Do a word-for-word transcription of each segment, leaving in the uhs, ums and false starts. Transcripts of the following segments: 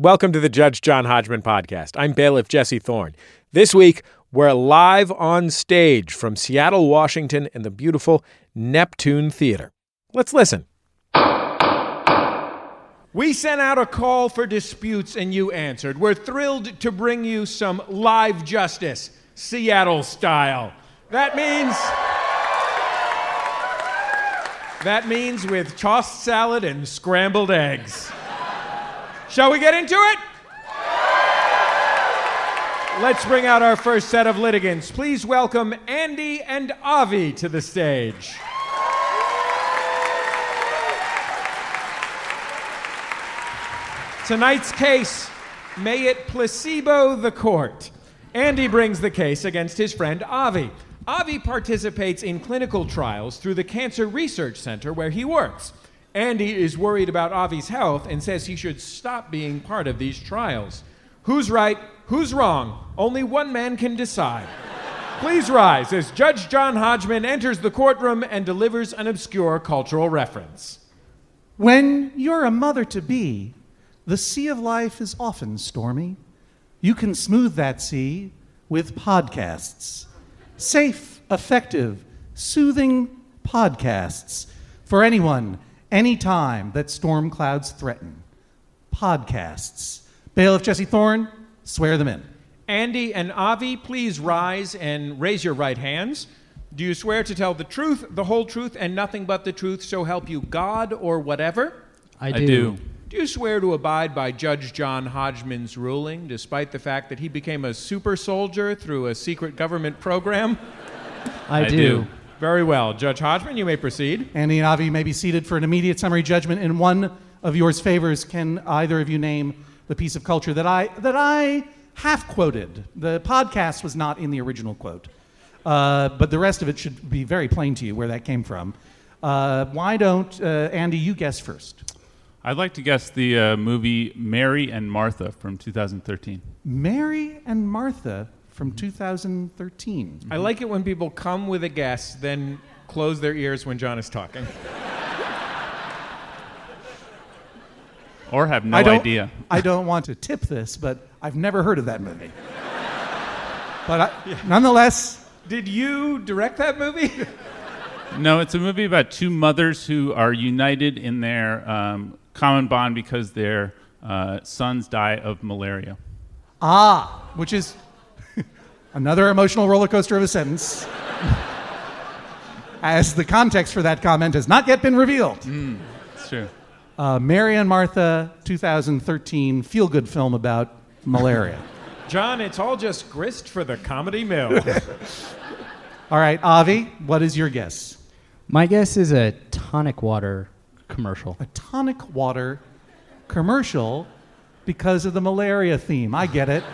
Welcome to the Judge John Hodgman podcast. I'm bailiff Jesse Thorne. This week, we're live on stage from Seattle, Washington in the beautiful Neptune Theater. Let's listen. We sent out a call for disputes and you answered. We're thrilled to bring you some live justice, Seattle style. That means... That means with tossed salad and scrambled eggs. Shall we get into it? Let's bring out our first set of litigants. Please welcome Andy and Avi to the stage. Tonight's case, may it placebo the court. Andy brings the case against his friend Avi. Avi participates in clinical trials through the Cancer Research Center where he works. Andy is worried about Avi's health and says he should stop being part of these trials. Who's right? Who's wrong? Only one man can decide. Please rise as Judge John Hodgman enters the courtroom and delivers an obscure cultural reference. When you're a mother-to-be, the sea of life is often stormy. You can smooth that sea with podcasts. Safe, effective, soothing podcasts for anyone, anytime that storm clouds threaten. Podcasts. Bailiff Jesse Thorne, swear them in. Andy and Avi, please rise and raise your right hands. Do you swear to tell the truth, the whole truth, and nothing but the truth, so help you God or whatever? I do. I do. Do you swear to abide by Judge John Hodgman's ruling, despite the fact that he became a super soldier through a secret government program? I, I do. do. Very well. Judge Hodgman, you may proceed. Andy and Avi may be seated for an immediate summary judgment. In one of yours favors, can either of you name the piece of culture that I that I half quoted? The podcast was not in the original quote, uh, but the rest of it should be very plain to you where that came from. Uh, why don't, uh, Andy, you guess first? I'd like to guess the uh, movie Mary and Martha from two thousand thirteen. Mary and Martha from two thousand thirteen. I like it when people come with a guess, then close their ears when John is talking. Or have no I don't, idea. I don't want to tip this, but I've never heard of that movie. But I, yeah. Nonetheless... Did you direct that movie? No, it's a movie about two mothers who are united in their um, common bond because their uh, sons die of malaria. Ah, which is another emotional roller coaster of a sentence. As the context for that comment has not yet been revealed. Mm, it's true. Uh, Mary and Martha, two thousand thirteen, feel-good film about malaria. John, it's all just grist for the comedy mill. All right, Avi, what is your guess? My guess is a tonic water commercial. A tonic water commercial because of the malaria theme. I get it.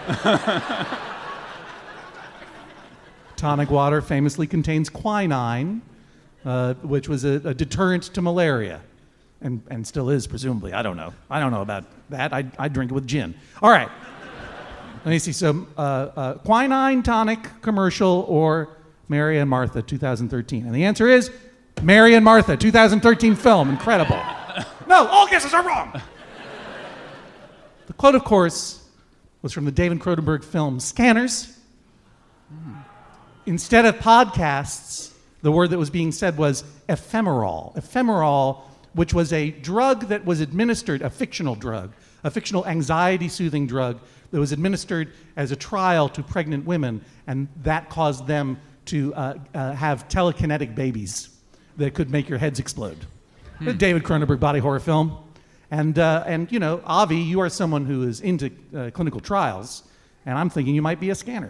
Tonic water famously contains quinine, uh, which was a, a deterrent to malaria, and, and still is, presumably. I don't know. I don't know about that. I I drink it with gin. All right. Let me see. So, uh, uh, quinine tonic commercial or Mary and Martha, two thousand thirteen. And the answer is Mary and Martha, two thousand thirteen film. Incredible. No, all guesses are wrong. The quote, of course, was from the David Cronenberg film Scanners. Instead of podcasts, the word that was being said was ephemeral. Ephemeral, which was a drug that was administered, a fictional drug, a fictional anxiety-soothing drug that was administered as a trial to pregnant women, and that caused them to uh, uh, have telekinetic babies that could make your heads explode. Hmm. The David Cronenberg body horror film. And, uh, and you know, Avi, you are someone who is into uh, clinical trials, and I'm thinking you might be a scanner.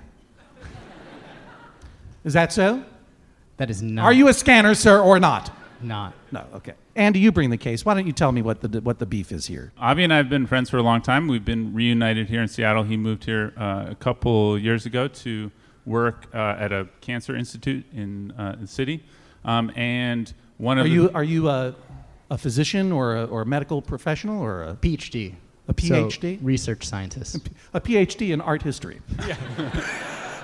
Is that so? That is not. Are you a scanner, sir, or not? Not. No, okay. Andy, you bring the case. Why don't you tell me what the what the beef is here? Avi and I have been friends for a long time. We've been reunited here in Seattle. He moved here uh, a couple years ago to work uh, at a cancer institute in uh, the city. Um, and one of are the you are you a, a physician or a, or a medical professional or a PhD? A PhD? So, research scientist. A PhD in art history. Yeah.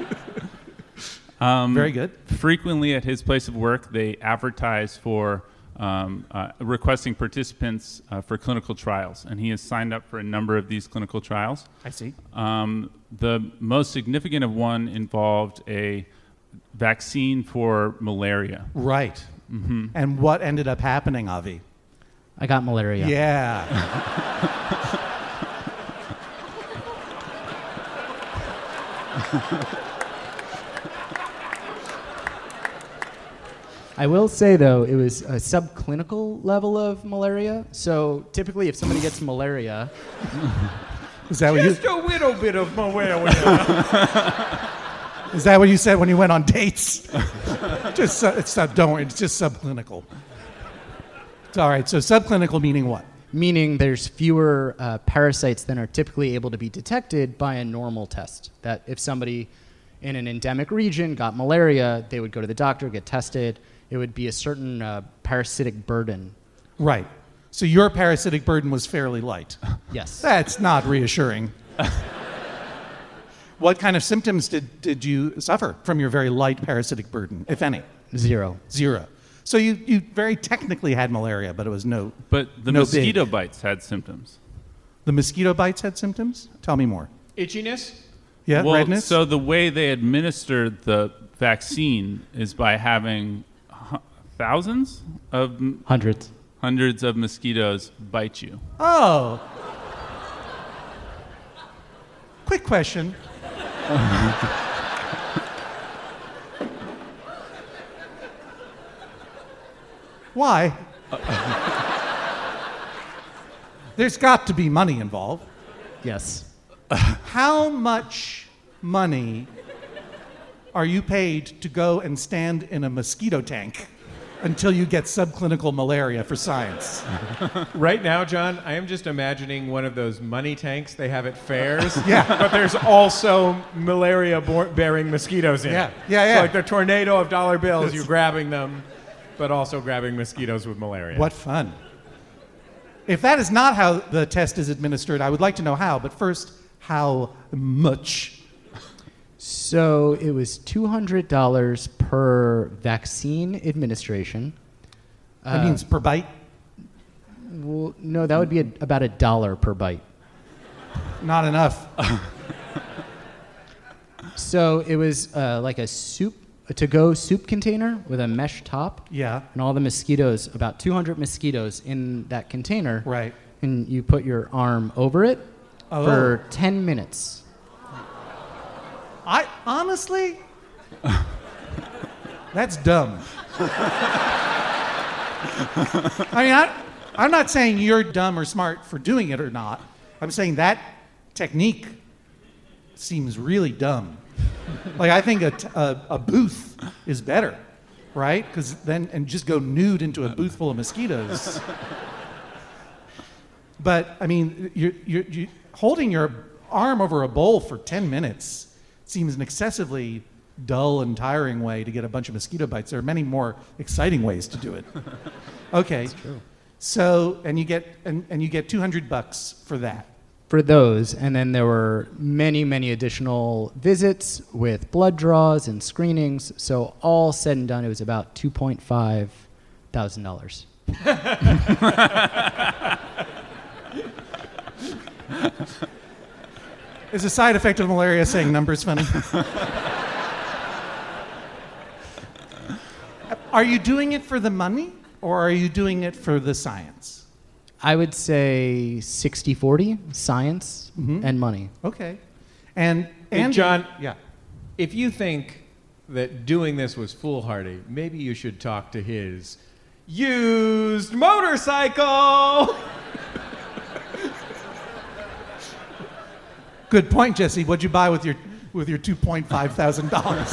um, Very good. Frequently at his place of work, they advertise for um, uh, requesting participants uh, for clinical trials, and he has signed up for a number of these clinical trials. I see. Um, the most significant of one involved a vaccine for malaria. Right. Mm-hmm. And what ended up happening, Avi? I got malaria. Yeah. I will say, though, it was a subclinical level of malaria. So typically, if somebody gets malaria, Is that what you? Just a little bit of malaria. Is that what you said when you went on dates? just uh, it's not. Don't worry. It's just subclinical. It's all right. So subclinical meaning what? meaning there's fewer uh, parasites than are typically able to be detected by a normal test. That if somebody in an endemic region got malaria, they would go to the doctor, get tested. It would be a certain uh, parasitic burden. Right. So your parasitic burden was fairly light. Yes. That's not reassuring. What kind of symptoms did, did you suffer from your very light parasitic burden, if any? Zero. Zero. So you, you very technically had malaria, but it was no. But the no mosquito big. bites had symptoms. The mosquito bites had symptoms? Tell me more. Itchiness? Yeah, well, redness? So the way they administered the vaccine is by having hu- thousands of m- Hundreds. hundreds of mosquitoes bite you. Oh. Quick question. Why? There's got to be money involved. Yes. How much money are you paid to go and stand in a mosquito tank until you get subclinical malaria for science? Right now, John, I am just imagining one of those money tanks they have at fairs. Yeah. But there's also malaria-bearing mosquitoes in Yeah. it. Yeah, yeah. So like the tornado of dollar bills, you're grabbing them, but also grabbing mosquitoes with malaria. What fun. If that is not how the test is administered, I would like to know how, but first, how much? So it was two hundred dollars per vaccine administration. That Uh, means per bite? Well, no, that would be a, about a dollar per bite. Not enough. So it was uh, like a soup, a to-go soup container with a mesh top, Yeah, and all the mosquitoes, about two hundred mosquitoes in that container. right. And you put your arm over it Oh. for ten minutes. I honestly, that's dumb. I mean, I, I'm not saying you're dumb or smart for doing it or not. I'm saying that technique seems really dumb. Like, I think a, t- a, a booth is better, right? Because then, and just go nude into a booth full of mosquitoes. But, I mean, you're, you're, you holding your arm over a bowl for ten minutes seems an excessively dull and tiring way to get a bunch of mosquito bites. There are many more exciting ways to do it. Okay. That's true. So, and you get, and, and you get two hundred bucks for that. For those, and then there were many, many additional visits with blood draws and screenings. So all said and done, it was about two point five thousand dollars. Is a side effect of malaria saying numbers funny? Are you doing it for the money, or are you doing it for the science? I would say sixty forty, science and money. Okay. And, Hey, and John, yeah. if you think that doing this was foolhardy, maybe you should talk to his used motorcycle. Good point, Jesse. What'd you buy with your with your two point five thousand dollars?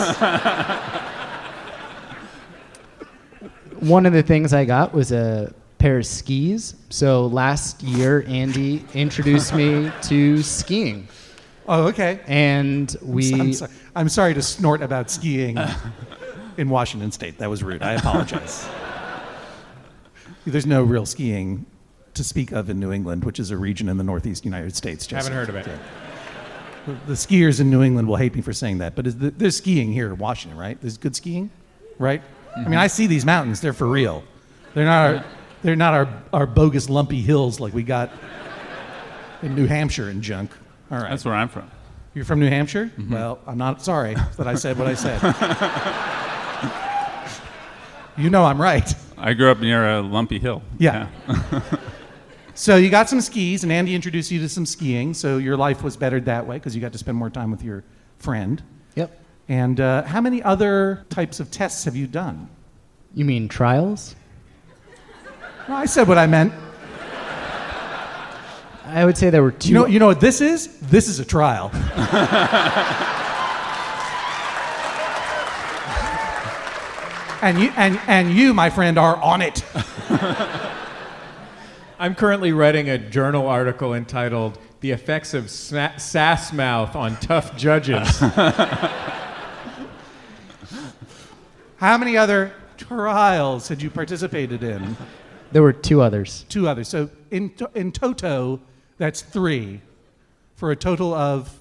One of the things I got was a pair of skis. So last year, Andy introduced me to skiing. Oh, okay. And we. I'm, so- I'm sorry to snort about skiing in Washington State. That was rude. I apologize. There's no real skiing to speak of in New England, which is a region in the Northeast United States. Jesse. Haven't heard of it. Yeah. The, the skiers in New England will hate me for saying that, but is the, there's skiing here in Washington, right? There's good skiing, right? I mean, I see these mountains. They're for real. They're not our, they're not our, our bogus lumpy hills like we got in New Hampshire and junk. All right. That's where I'm from. You're from New Hampshire? Mm-hmm. Well, I'm not sorry that I said what I said. You know I'm right. I grew up near a lumpy hill. Yeah. yeah. So you got some skis, and Andy introduced you to some skiing, so your life was bettered that way because you got to spend more time with your friend. Yep. And uh, how many other types of tests have you done? You mean trials? Well, I said what I meant. I would say there were two. You know, you know what this is? This is a trial. and you, and and you, my friend, are on it. I'm currently writing a journal article entitled "The Effects of Sna- Sass Mouth on Tough Judges." How many other trials had you participated in? There were two others. Two others. So in to- in toto, that's three, for a total of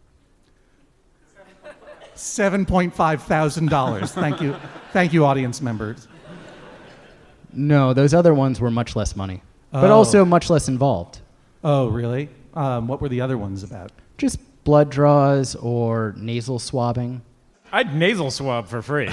seven point five thousand dollars. Thank you, thank you, audience members. No, those other ones were much less money, but Oh. also much less involved. Oh, really? Um, what were the other ones about? Just blood draws or nasal swabbing. I'd nasal swab for free.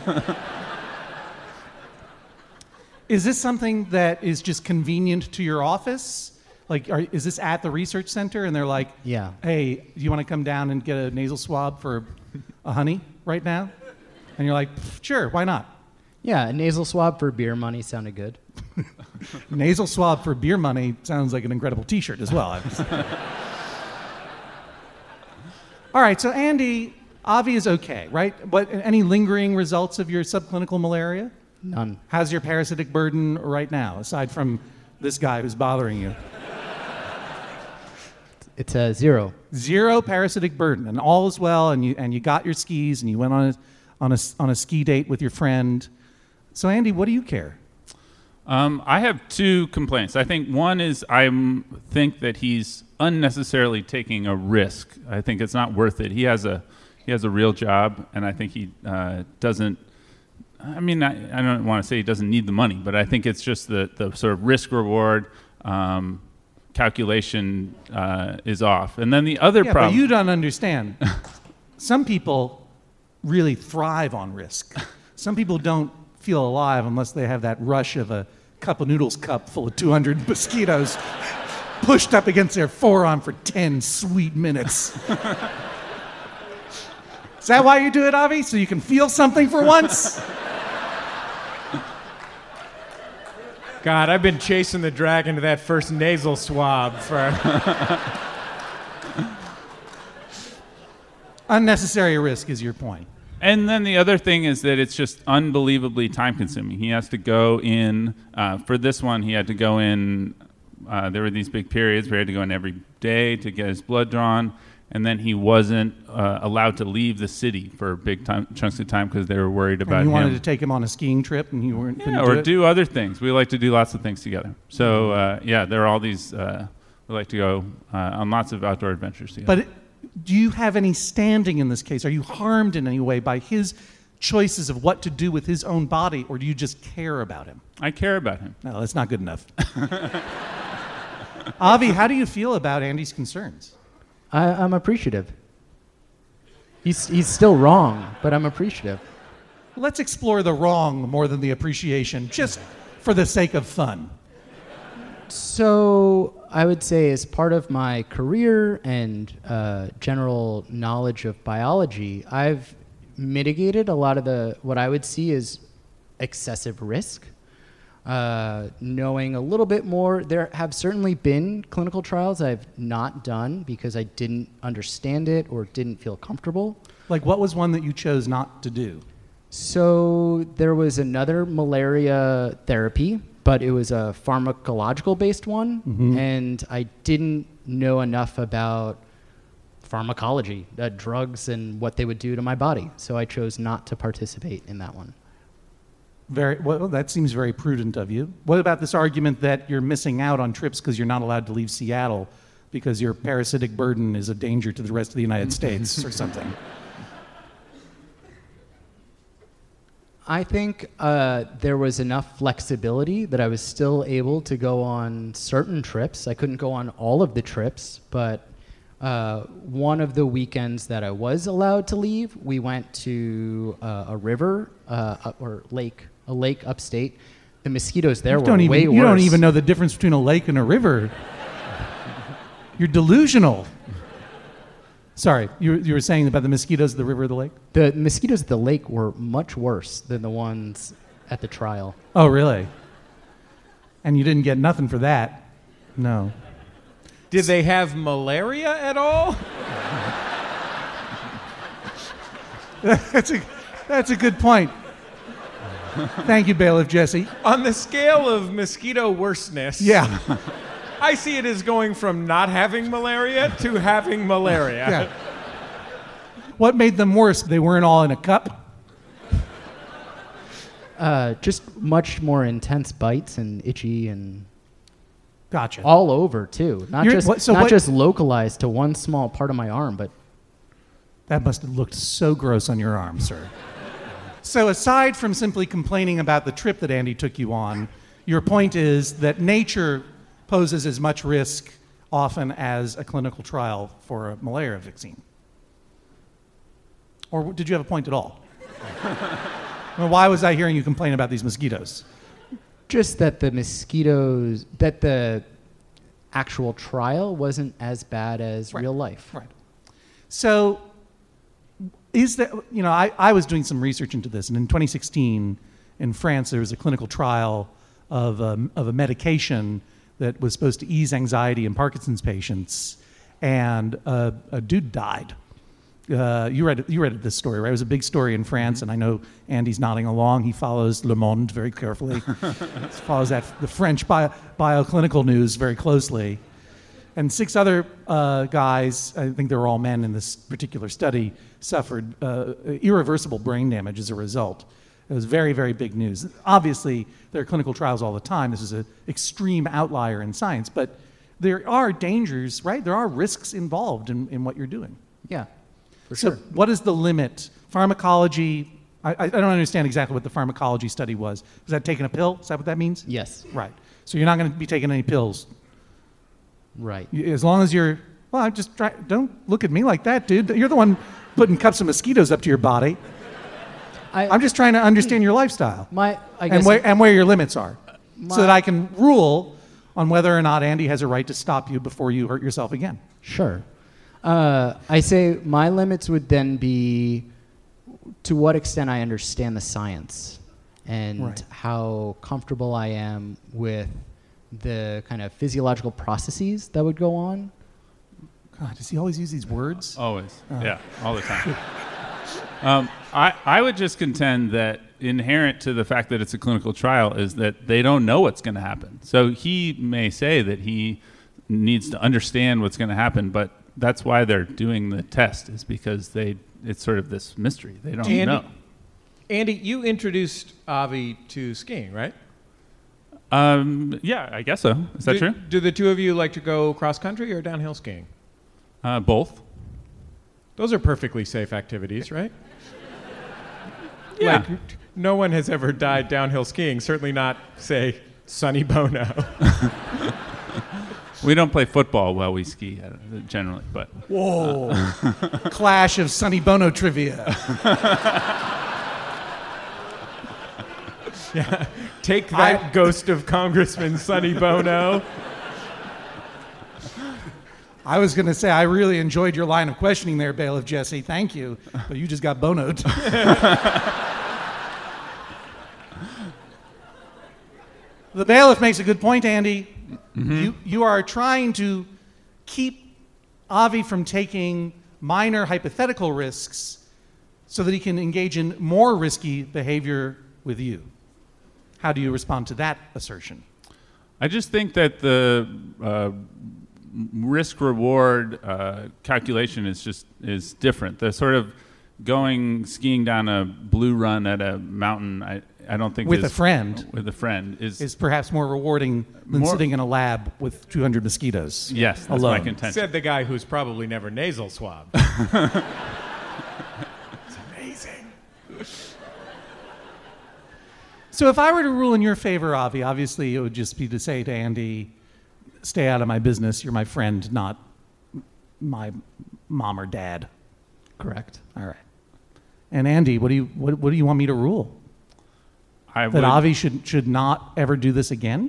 Is this something that is just convenient to your office? Like, are, is this at the research center and they're like, Yeah. hey, do you want to come down and get a nasal swab for a honey right now? And you're like, sure, why not? Yeah, a nasal swab for beer money sounded good. Nasal swab for beer money sounds like an incredible t-shirt as well. All right, so Andy, Avi is okay, right? But any lingering results of your subclinical malaria? None. How's your parasitic burden right now, aside from this guy who's bothering you? It's a zero. Zero parasitic burden, and all is well, and you and you got your skis, and you went on a, on a, on a ski date with your friend. So, Andy, what do you care? Um, I have two complaints. I think one is I think that he's unnecessarily taking a risk. I think it's not worth it. He has a he has a real job, and I think he uh, doesn't. I mean, I, I don't want to say he doesn't need the money, but I think it's just the, the sort of risk-reward um, calculation uh, is off. And then the other Yeah, problem... but you don't understand. Some people really thrive on risk. Some people don't feel alive unless they have that rush of a cup of noodles cup full of two hundred mosquitoes pushed up against their forearm for ten sweet minutes. Is that why you do it, Avi? So you can feel something for once? God, I've been chasing the dragon to that first nasal swab for... Unnecessary risk is your point. And then the other thing is that it's just unbelievably time-consuming. He has to go in, uh, for this one, he had to go in, uh, there were these big periods where he had to go in every day to get his blood drawn, and then he wasn't uh, allowed to leave the city for big time, chunks of time because they were worried about And you wanted him. to take him on a skiing trip, and you weren't. Yeah, couldn't or do, it? do other things. We like to do lots of things together. So, uh, yeah, there are all these, uh, we like to go uh, on lots of outdoor adventures together. But do you have any standing in this case? Are you harmed in any way by his choices of what to do with his own body, or do you just care about him? I care about him. No, that's not good enough. Avi, how do you feel about Andy's concerns? I, I'm appreciative. He's, he's still wrong, but I'm appreciative. Let's explore the wrong more than the appreciation, just for the sake of fun. So I would say as part of my career and uh, general knowledge of biology, I've mitigated a lot of the what I would see as excessive risk. Uh, knowing a little bit more, there have certainly been clinical trials I've not done because I didn't understand it or didn't feel comfortable. Like, what was one that you chose not to do? So there was another malaria therapy, but it was a pharmacological-based one, Mm-hmm. and I didn't know enough about pharmacology, uh, drugs, and what they would do to my body. So I chose not to participate in that one. Very well. That seems very prudent of you. What about this argument that you're missing out on trips because you're not allowed to leave Seattle because your parasitic burden is a danger to the rest of the United States or something? I think uh, there was enough flexibility that I was still able to go on certain trips. I couldn't go on all of the trips, but uh, one of the weekends that I was allowed to leave, we went to uh, a river uh, up- or lake, a lake upstate. The mosquitoes there You were don't even, way you worse. don't even know the difference between a lake and a river. You're delusional. Sorry, you, you were saying about the mosquitoes at the river or the lake? The mosquitoes at the lake were much worse than the ones at the trial. Oh, really? And you didn't get nothing for that? No. Did they have malaria at all? That's a, that's a good point. Thank you, Bailiff Jesse. On the scale of mosquito worseness, Yeah. I see it as going from not having malaria to having malaria. Yeah. What made them worse? They weren't all in a cup? Uh, just much more intense bites and itchy and Gotcha. all over too. Not You're- just what- so not what- just localized to one small part of my arm, but That must have looked so gross on your arm, sir. So aside from simply complaining about the trip that Andy took you on, your point is that nature poses as much risk often as a clinical trial for a malaria vaccine. Or did you have a point at all? Well, why was I hearing you complain about these mosquitoes? just that the mosquitoes, that the actual trial wasn't as bad as Right. real life. Right. So, is that, you know, I, I was doing some research into this, and in twenty sixteen, in France, there was a clinical trial of a, of a medication that was supposed to ease anxiety in Parkinson's patients, and a, a dude died. Uh, you read you read this story, right? It was a big story in France, and I know Andy's nodding along. He follows Le Monde very carefully. He follows that the French bio, bioclinical news very closely. And six other uh, guys, I think they were all men in this particular study, suffered uh, irreversible brain damage as a result. It was very, very big news. Obviously, there are clinical trials all the time. This is an extreme outlier in science, but there are dangers, right? There are risks involved in, in what you're doing. Yeah, for So sure. what is the limit? Pharmacology, I, I I don't understand exactly what the pharmacology study was. Was that taking a pill? Is that what that means? Yes, Right. So you're not going to be taking any pills. right. You- As long as you're, well, I'm just try, don't look at me like that, dude. You're the one putting cups of mosquitoes up to your body. I, I'm just trying to understand your lifestyle my, I guess and where, and where your limits are so that My- I can rule on whether or not Andy has a right to stop you before you hurt yourself again. Sure. Uh, I say my limits would then be to what extent I understand the science and Right. how comfortable I am with the kind of physiological processes that would go on. God, does he always use these words? Always. Yeah, all the time. um, I, I would just contend that inherent to the fact that it's a clinical trial is that they don't know what's going to happen. So he may say that he needs to understand what's going to happen, but that's why they're doing the test, is because they it's sort of this mystery. They don't Andy, know. Andy, you introduced Avi to skiing, right? Um, yeah, I guess so. Is that do, true? Do the two of you like to go cross country or downhill skiing? Uh, both. Those are perfectly safe activities, right? Yeah. Like, no one has ever died downhill skiing, certainly not, say, Sonny Bono. We don't play football while we ski uh, generally, but Whoa. Clash of Sonny Bono trivia. Take that, ghost of Congressman Sonny Bono. I was going to say, I really enjoyed your line of questioning there, Bailiff Jesse. Thank you. But you just got bonoed. The bailiff makes a good point, Andy. You, you are trying to keep Avi from taking minor hypothetical risks so that he can engage in more risky behavior with you. How do you respond to that assertion? I just think that the uh, risk reward uh, calculation is just is different. The sort of going skiing down a blue run at a mountain, I, I don't think With is, a friend. with a friend is, Is perhaps more rewarding than More- sitting in a lab with two hundred mosquitoes. yes, that's alone. my contention. Said the guy who's probably never nasal swabbed. It's amazing. So if I were to rule in your favor, Avi, obviously it would just be to say to Andy, stay out of my business. You're my friend, not my mom or dad. Correct. All right. And Andy, what do you what, what do you want me to rule? I That would Avi should should not ever do this again?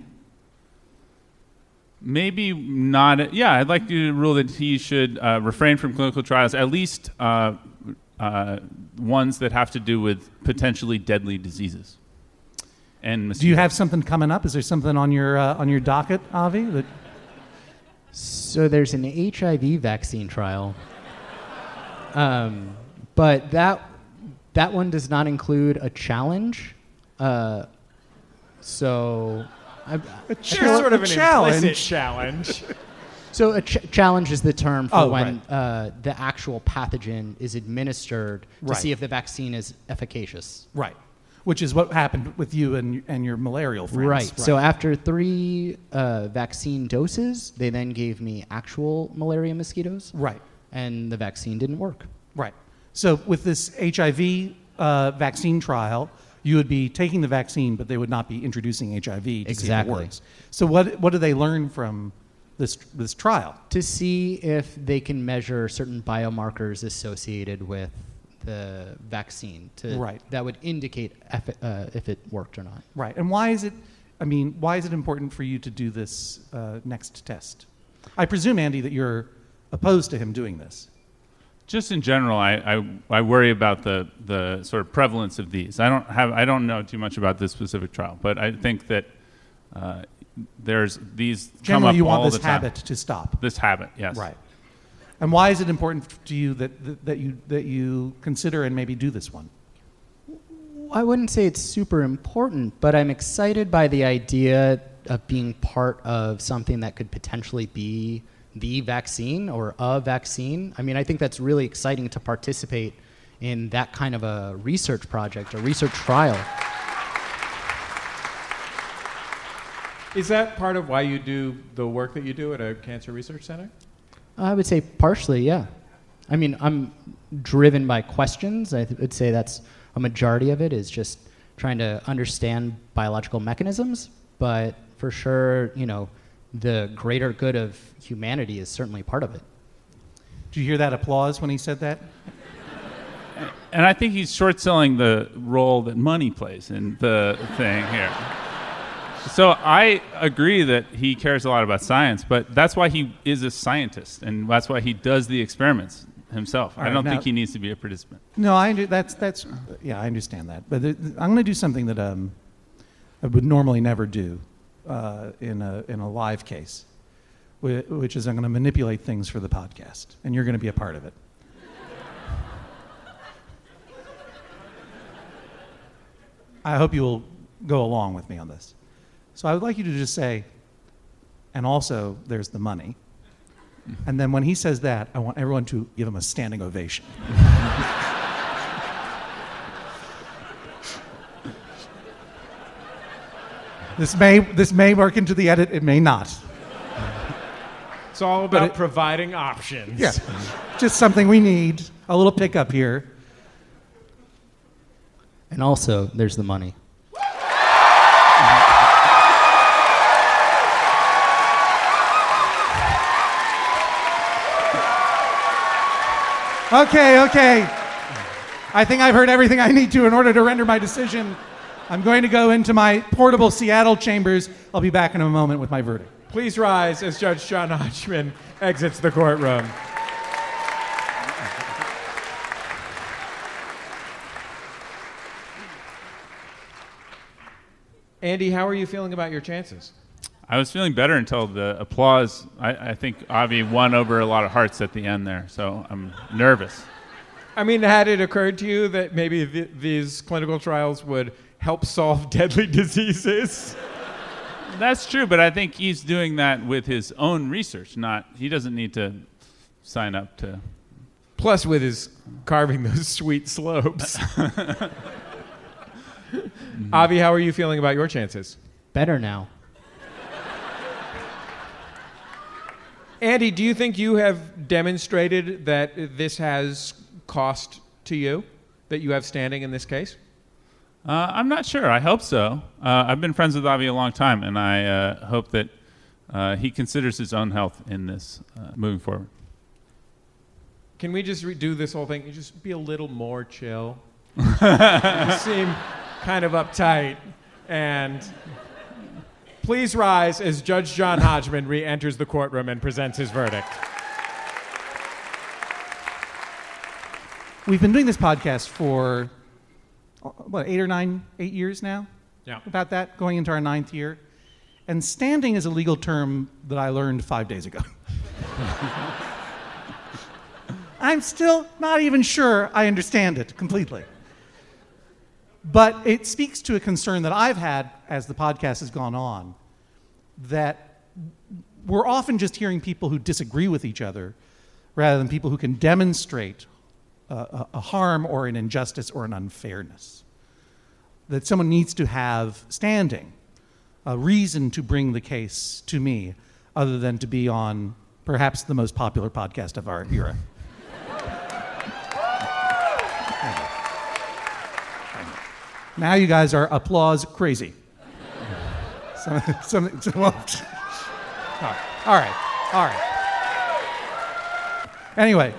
maybe not. Yeah, I'd like you to rule that he should uh, refrain from clinical trials, at least uh, uh, ones that have to do with potentially deadly diseases. And Do you have something coming up? Is there something on your uh, on your docket, Avi? That So there's an H I V vaccine trial, um, but that that one does not include a challenge. Uh, so, I, There's Chal- sort of a an challenge. implicit challenge. so a ch- challenge is the term for Oh, when uh, the actual pathogen is administered to Right. see if the vaccine is efficacious. right, which is what happened with you and and your malarial friends. Right. So after three uh, vaccine doses, they then gave me actual malaria mosquitoes, right, and the vaccine didn't work. right. So with this H I V uh, vaccine trial, you would be taking the vaccine, but they would not be introducing H I V to see if Exactly. it works. So what what do they learn from this this trial? To see if they can measure certain biomarkers associated with the vaccine to, Right. that would indicate if it, uh, if it worked or not. Right. And why is it? I mean, why is it important for you to do this uh, next test? I presume, Andy, that you're opposed to him doing this. Just in general, I, I, I worry about the, the sort of prevalence of these. I don't have I don't know too much about this specific trial, but I think that uh, there's these come Generally, up you want all this the time. habit to stop. This habit, yes. Right. And why is it important to you that, that, that you that you consider and maybe do this one? I wouldn't say it's super important, but I'm excited by the idea of being part of something that could potentially be the vaccine or a vaccine. I mean, I think that's really exciting to participate in that kind of a research project, a research trial. Is that part of why you do the work that you do at a cancer research center? I would say partially, yeah. I mean, I'm driven by questions. I th- would say that's a majority of it is just trying to understand biological mechanisms, but for sure, you know, the greater good of humanity is certainly part of it. Did you hear that applause when he said that? And I think he's short selling the role that money plays in the thing here. So I agree that he cares a lot about science, but that's why he is a scientist, and that's why he does the experiments himself. All I right, don't now- think he needs to be a participant. No, I under, that's that's yeah, I understand that. But th- I'm going to do something that um, I would normally never do uh, in a in a live case, whi- which is I'm going to manipulate things for the podcast, and you're going to be a part of it. I hope you will go along with me on this. So I would like you to just say, and also there's the money. And then when he says that, I want everyone to give him a standing ovation. This may this may work into the edit, it may not. It's all about it- providing options. Yeah. Just something we need, a little pickup here. And also, there's the money. Okay, okay. I think I've heard everything I need to in order to render my decision. I'm going to go into my portable Seattle chambers. I'll be back in a moment with my verdict. Please rise as Judge John Hodgman exits the courtroom. Andy, how are you feeling about your chances? I was feeling better until the applause. I, I think Avi won over a lot of hearts at the end there, so I'm nervous. I mean, had it occurred to you that maybe th- these clinical trials would help solve deadly diseases? That's true, but I think he's doing that with his own research. Not he doesn't need to sign up to. Plus, with his carving those sweet slopes. Avi, how are you feeling about your chances? Better now. Andy, do you think you have demonstrated that this has cost to you, that you have standing in this case? Uh, I'm not sure. I hope so. Uh, I've been friends with Avi a long time, and I uh, hope that uh, he considers his own health in this uh, moving forward. Can we just redo this whole thing? You just be a little more chill. You seem kind of uptight. And please rise as Judge John Hodgman re-enters the courtroom and presents his verdict. We've been doing this podcast for, what, eight or nine, eight years now? Yeah. About that, going into our ninth year. And standing is a legal term that I learned five days ago. I'm still not even sure I understand it completely. But it speaks to a concern that I've had as the podcast has gone on, that we're often just hearing people who disagree with each other rather than people who can demonstrate a, a harm or an injustice or an unfairness. That someone needs to have standing, a reason to bring the case to me, other than to be on perhaps the most popular podcast of our era. Now you guys are applause crazy. some, some, some, well, all right, all right, all right. Anyway.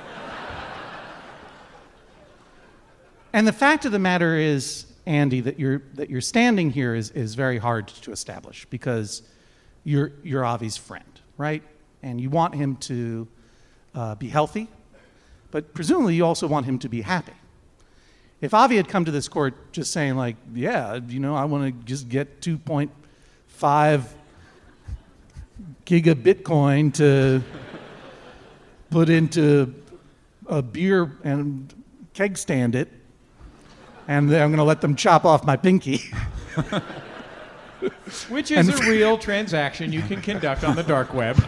And the fact of the matter is, Andy, that you're, that you're standing here is, is very hard to establish because you're, you're Avi's friend, right? And you want him to uh, be healthy, but presumably you also want him to be happy. If Avi had come to this court just saying like, yeah, you know, I want to just get two point five giga Bitcoin to put into a beer and keg stand it, and then I'm going to let them chop off my pinky. Which is a real transaction you can conduct on the dark web.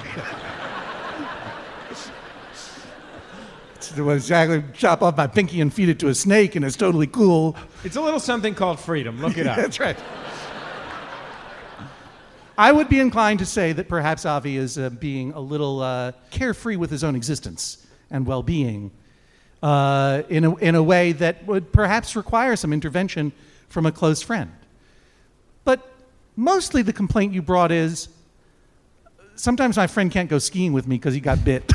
To exactly chop off my pinky and feed it to a snake, and it's totally cool. It's a little something called freedom. Look it up. That's right. I would be inclined to say that perhaps Avi is uh, being a little uh, carefree with his own existence and well-being uh, in, a, in a way that would perhaps require some intervention from a close friend. But mostly the complaint you brought is, sometimes my friend can't go skiing with me because he got bit.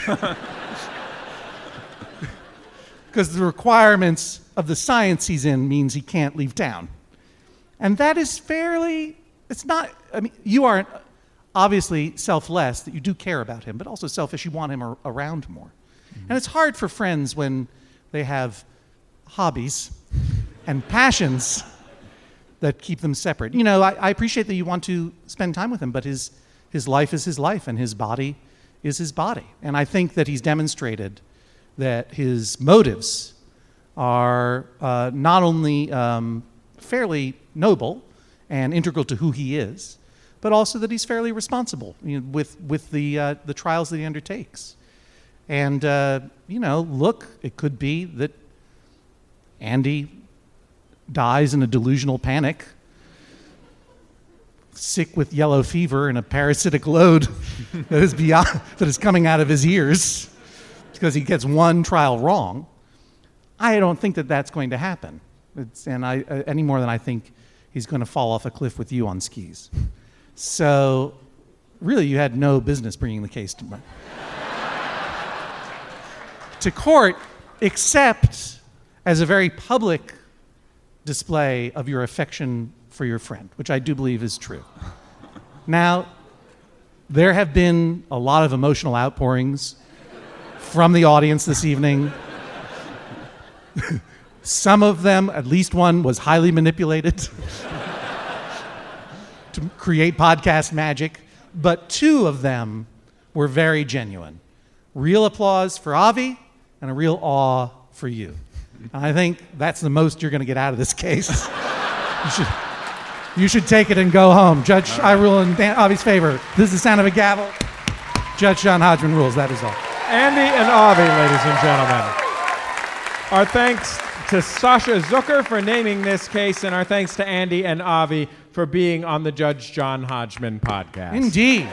Because the requirements of the science he's in means he can't leave town. And that is fairly, it's not, I mean, you are obviously selfless, that you do care about him, but also selfish, you want him ar- around more. Mm-hmm. And it's hard for friends when they have hobbies and passions that keep them separate. You know, I, I appreciate that you want to spend time with him, but his, his life is his life, and his body is his body. And I think that he's demonstrated that his motives are uh, not only um, fairly noble and integral to who he is, but also that he's fairly responsible, you know, with with the uh, the trials that he undertakes. And uh, you know, look, it could be that Andy dies in a delusional panic, sick with yellow fever and a parasitic load that is beyond that is coming out of his ears, because he gets one trial wrong. I don't think that that's going to happen. It's, and I, uh, any more than I think he's going to fall off a cliff with you on skis. So really, you had no business bringing the case to, to court, except as a very public display of your affection for your friend, which I do believe is true. Now, there have been a lot of emotional outpourings from the audience this evening. Some of them, at least one, was highly manipulated to create podcast magic, but two of them were very genuine. Real applause for Avi and a real awe for you. And I think that's the most you're going to get out of this case. you, should, you should take it and go home. Judge, I rule in Dan- Avi's favor. This is the sound of a gavel. Judge John Hodgman rules. That is all. Andy and Avi, ladies and gentlemen. Our thanks to Sasha Zucker for naming this case, and our thanks to Andy and Avi for being on the Judge John Hodgman podcast. Indeed.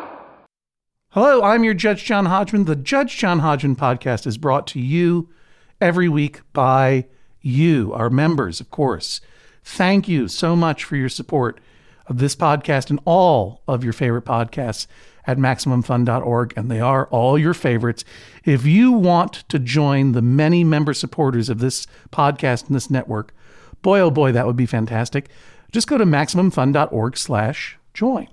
Hello, I'm your Judge John Hodgman. The Judge John Hodgman podcast is brought to you every week by you, our members, of course. Thank you so much for your support of this podcast and all of your favorite podcasts at Maximum Fun dot org, and they are all your favorites. If you want to join the many member supporters of this podcast and this network, boy, oh boy, that would be fantastic. Just go to Maximum Fun dot org slash join.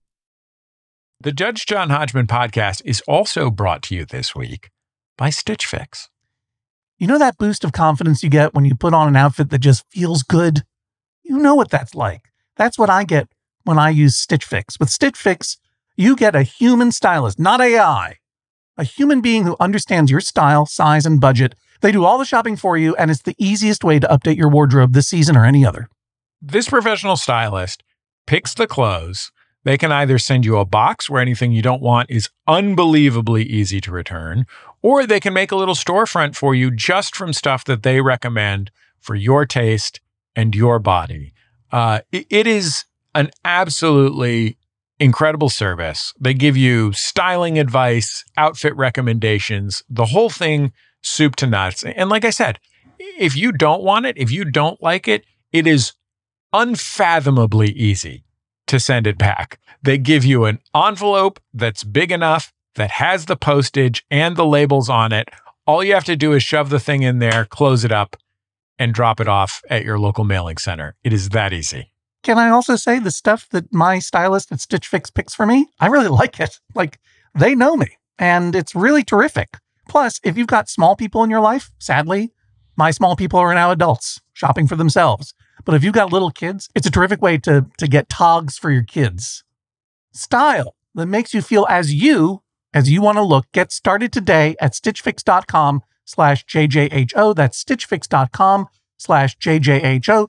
The Judge John Hodgman podcast is also brought to you this week by Stitch Fix. You know that boost of confidence you get when you put on an outfit that just feels good? You know what that's like. That's what I get when I use Stitch Fix. With Stitch Fix, you get a human stylist, not A I. A human being who understands your style, size, and budget. They do all the shopping for you, and it's the easiest way to update your wardrobe this season or any other. This professional stylist picks the clothes. They can either send you a box where anything you don't want is unbelievably easy to return, or they can make a little storefront for you just from stuff that they recommend for your taste and your body. Uh, it, it is an absolutely incredible service. They give you styling advice, outfit recommendations, the whole thing soup to nuts. And like I said, if you don't want it, if you don't like it, it is unfathomably easy to send it back. They give you an envelope that's big enough, that has the postage and the labels on it. All you have to do is shove the thing in there, close it up, and drop it off at your local mailing center. It is that easy. Can I also say the stuff that my stylist at Stitch Fix picks for me? I really like it. Like, they know me, and it's really terrific. Plus, if you've got small people in your life, sadly, my small people are now adults shopping for themselves. But if you've got little kids, it's a terrific way to, to get togs for your kids. Style that makes you feel as you, as you want to look. Get started today at stitchfix.com slash JJHO. That's stitchfix.com slash JJHO.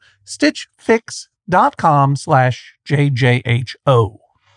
Stitchfix.com slash JJHO.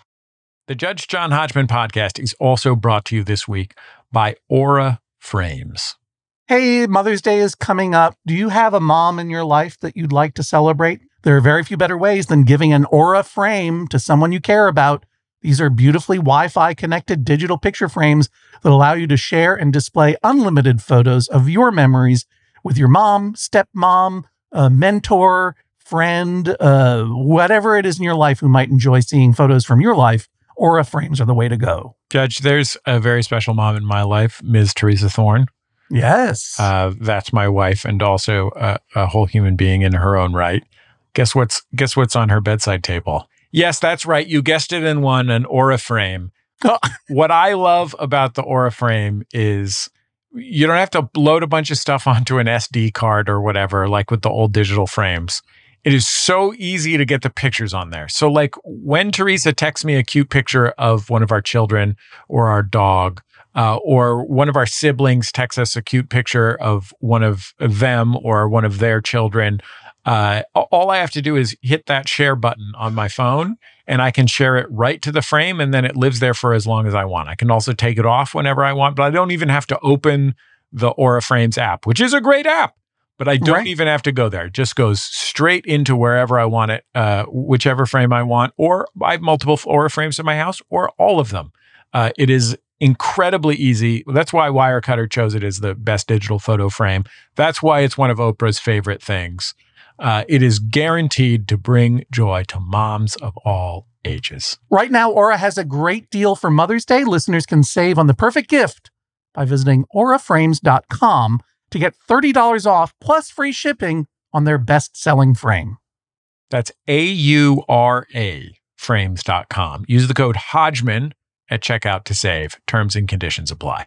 The Judge John Hodgman podcast is also brought to you this week by Aura Frames. Hey, Mother's Day is coming up. Do you have a mom in your life that you'd like to celebrate? There are very few better ways than giving an Aura frame to someone you care about. These are beautifully Wi-Fi connected digital picture frames that allow you to share and display unlimited photos of your memories with your mom, stepmom, a mentor, friend, uh, whatever it is in your life who might enjoy seeing photos from your life. Aura frames are the way to go. Judge, there's a very special mom in my life, Miz Teresa Thorne. Yes. Uh, that's my wife, and also a, a whole human being in her own right. Guess what's guess what's on her bedside table? Yes, that's right. You guessed it in one, an Aura frame. What I love about the Aura frame is you don't have to load a bunch of stuff onto an S D card or whatever, like with the old digital frames. It is so easy to get the pictures on there. So like when Teresa texts me a cute picture of one of our children or our dog, Uh, or one of our siblings texts us a cute picture of one of them or one of their children. Uh, all I have to do is hit that share button on my phone, and I can share it right to the frame, and then it lives there for as long as I want. I can also take it off whenever I want, but I don't even have to open the Aura Frames app, which is a great app, but I don't right. even have to go there. It just goes straight into wherever I want it, uh, whichever frame I want, or I have multiple Aura Frames in my house, or all of them. Uh, it is incredibly easy. That's why Wirecutter chose it as the best digital photo frame. That's why it's one of Oprah's favorite things. Uh, it is guaranteed to bring joy to moms of all ages. Right now, Aura has a great deal for Mother's Day. Listeners can save on the perfect gift by visiting aura frames dot com to get thirty dollars off plus free shipping on their best-selling frame. That's A U R A frames dot com. Use the code Hodgman at checkout to save. Terms and conditions apply.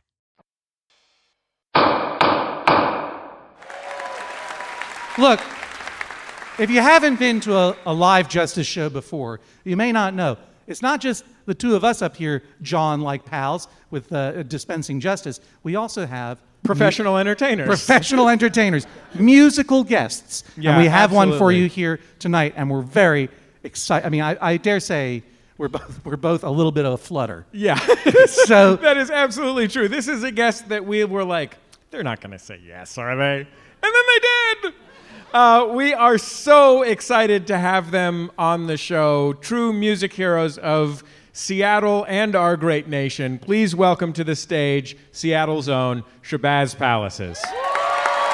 Look, if you haven't been to a, a live justice show before, you may not know. It's not just the two of us up here, John, like pals, with uh, dispensing justice. We also have professional mu- entertainers. Professional entertainers. Musical guests. Yeah, and we have absolutely. one for you here tonight, and we're very excited. I mean, I, I dare say we're both, we're both a little bit of a flutter. Yeah. So that is absolutely true. This is a guest that we were like, they're not going to say yes, are they? And then they did. Uh, we are so excited to have them on the show. True music heroes of Seattle and our great nation. Please welcome to the stage Seattle's own Shabazz Palaces.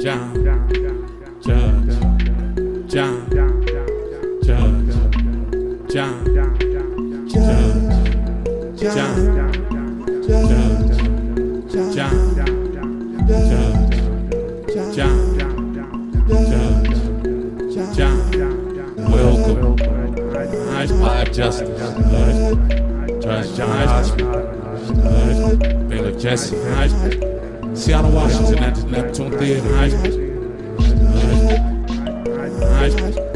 John, Judge, John, Judge, John, Judge, John, Judge, John, Judge, John, Judge, John. Welcome, Ice Pie Justice, Judge John Ice, Bailiff Jesse Ice, Seattle, Washington at the Neptune Theater Ice, Ice,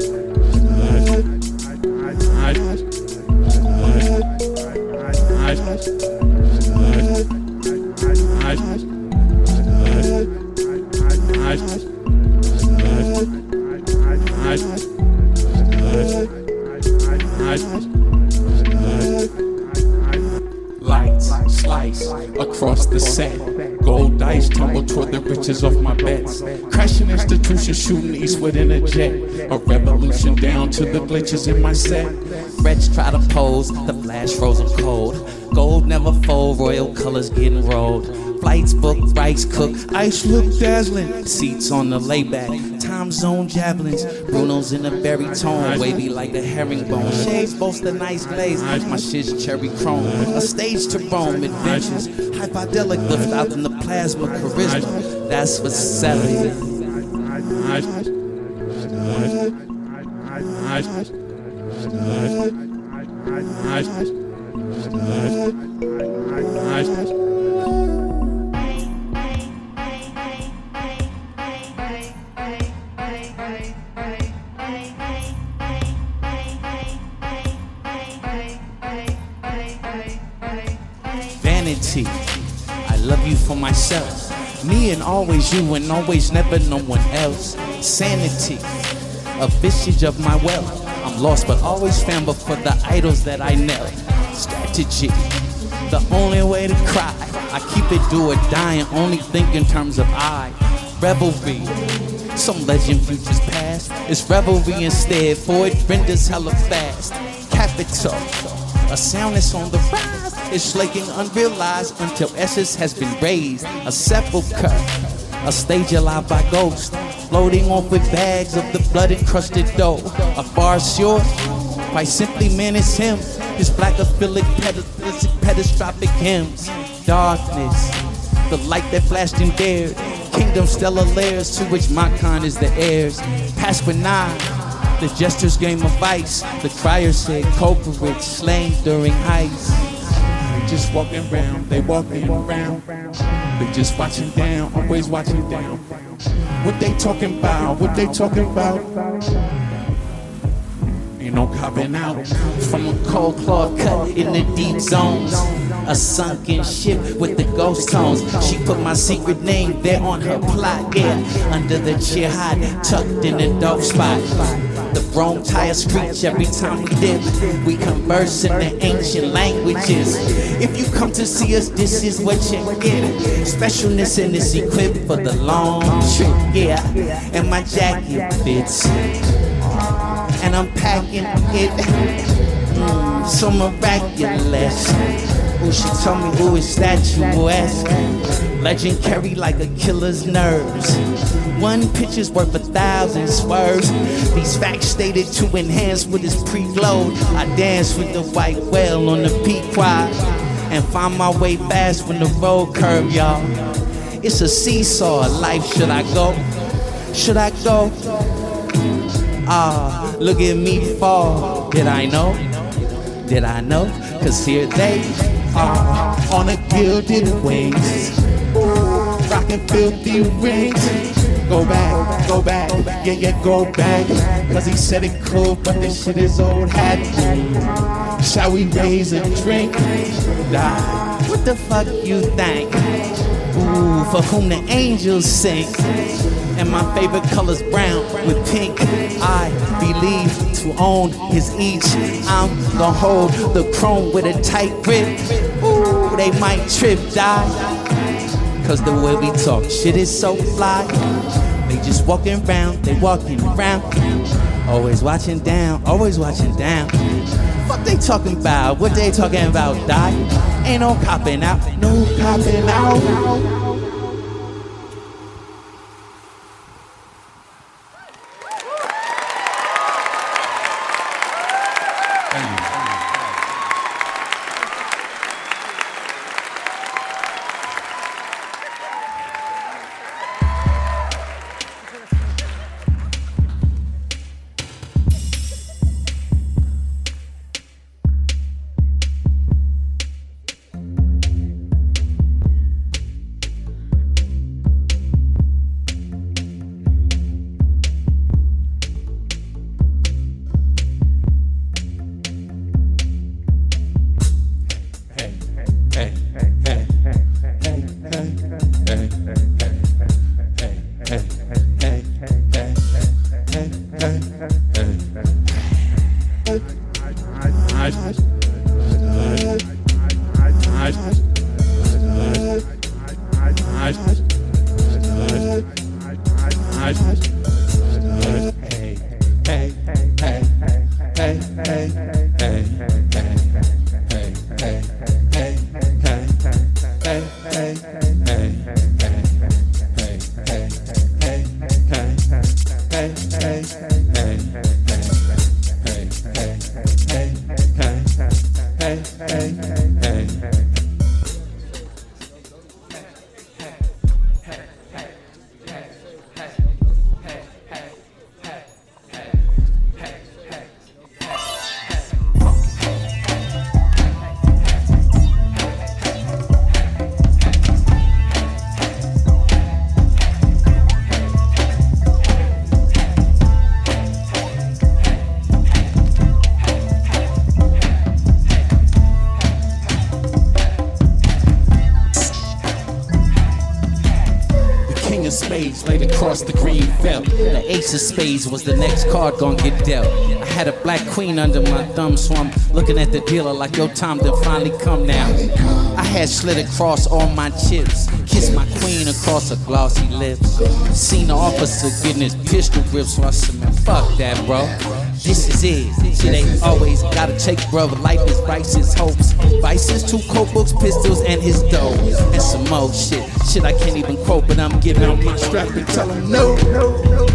lights slice across the set. Gold dice tumble toward the riches of my bets. Crashing institutions, shooting eastward in a jet. A revolution down to the glitches in my set. Wretch try to pose, the flash frozen cold. Gold never fold, royal colors getting rolled. Flights booked, rice cooked, ice look dazzling. Seats on the layback, time zone javelins. Bruno's in a berry tone, wavy like a herringbone. Shades boast a nice glaze, my shit's cherry chrome. A stage to roam, adventures. Hyperdelic lift out in the plasma charisma. That's what's selling. Vanity, I love you for myself. Me and always you and always never no one else. Sanity, a vestige of my wealth. I'm lost but always found before the idols that I knelt. Strategy, the only way to cry. I keep it do or die and only think in terms of I. Revelry, some legend futures past. It's revelry instead, for it renders hella fast. Capital, a sound that's on the rise. It's slaking unrealized until essence has been raised. A sepulcher, a stage alive by ghosts, floating off with bags of the blood encrusted dough. A bar short, quite simply man is him. His black acrylic pedestropic hymns. Darkness, the light that flashed and dared. Kingdom stellar layers to which my kind is the heirs. Pasquinade, the jester's game of vice. The crier said culprit slain during heist. Just walking around, they walking around. They just watching down, always watching down. What they talking about? What they talking about? Ain't no copping out. From a cold claw cut in the deep zones. A sunken ship with the ghost tones. She put my secret name there on her plot, yeah. Under the chair hide, tucked in a dark spot. The Rome tire screech every time we dip. We converse in the ancient languages. If you come to see us, this is what you get. Specialness in this equipped for the long trip, yeah. And my jacket fits, and I'm packing it. Mm, so miraculous. Oh, she told me who is statuesque. Legend carry like a killer's nerves. One picture's worth a thousand swerves. These facts stated to enhance what is preload. I dance with the white whale on the Pequod and find my way fast when the road curve, y'all. It's a seesaw of life. Should I go? Should I go? Ah, look at me fall. Did I know? Did I know? Cause here they are on a gilded wings, rockin' filthy rings. Go back, go back, yeah, yeah, go back. Cause he said it cool, but this shit is old hat. Shall we raise a drink? Nah, what the fuck you think? Ooh, for whom the angels sing. And my favorite color's brown with pink. I believe to own his each. I'm gonna hold the chrome with a tight grip. Ooh, they might trip, die. Cause the way we talk shit is so fly. They just walking around, they walking around. Always watching down, always watching down. Fuck they talking about, what they talking about, die. Ain't no copping out, no copping out. Spades laid across the green belt. The ace of spades was the next card gonna get dealt. I had a black queen under my thumb, so I'm looking at the dealer like your time to finally come now. I had slid across all my chips, kissed my queen across her glossy lips. Seen the officer getting his pistol ripped, so I said, man, fuck that, bro. This is it. Shit ain't always gotta take, brother. Life is vices, hopes. Vices, two code books, pistols, and his dough. And some more shit. Shit I can't even quote, but I'm giving him my strap and tell him no, no, no.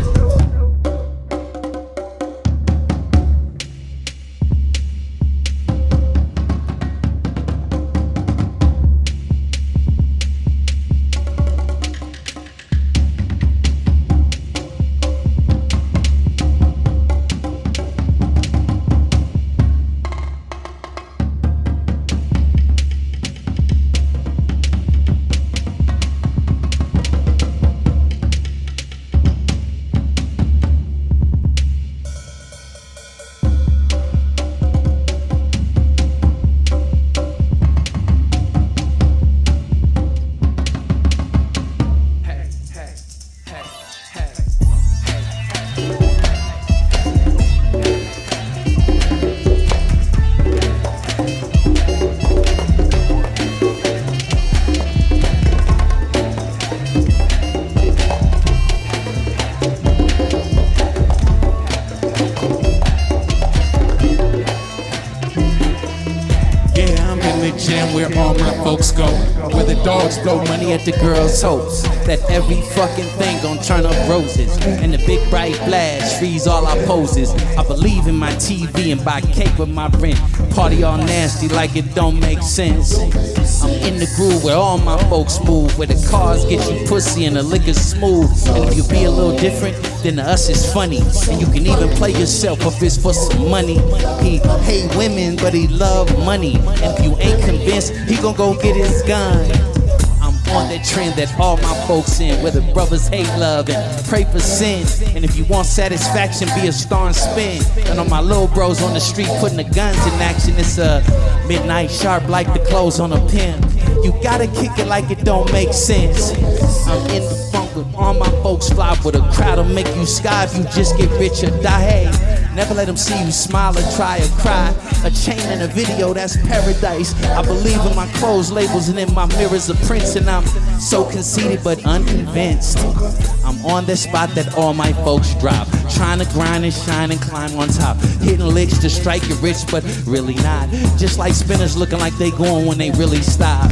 Where all my folks go, where the dogs blow money at the girls' hopes, that every fucking thing gon' turn up roses, and the big bright flash freeze all our poses. I believe in my T V and buy cake with my rent, party all nasty like it don't make sense. I'm in the groove where all my folks move, where the cars get you pussy and the liquor's smooth. And if you be a little different, then to us it's funny, and you can even play yourself if it's for some money. He hate women, but he love money, and if you ain't convinced, he gon' go get his gun. I'm on that trend that all my folks in, where the brothers hate love and pray for sin. And if you want satisfaction, be a star and spin. And on my little bros on the street putting the guns in action, it's a midnight sharp like the clothes on a pin. You gotta kick it like it don't make sense. I'm in the funk with all my folks fly, with a crowd'll make you sky if you just get rich or die. Hey, never let them see you smile or try or cry. A chain and a video, that's paradise. I believe in my clothes labels and in my mirrors of prints, and I'm so conceited but unconvinced. I'm on the spot that all my folks drop, trying to grind and shine and climb on top, hitting licks to strike you rich, but really not. Just like spinners looking like they going when they really stop.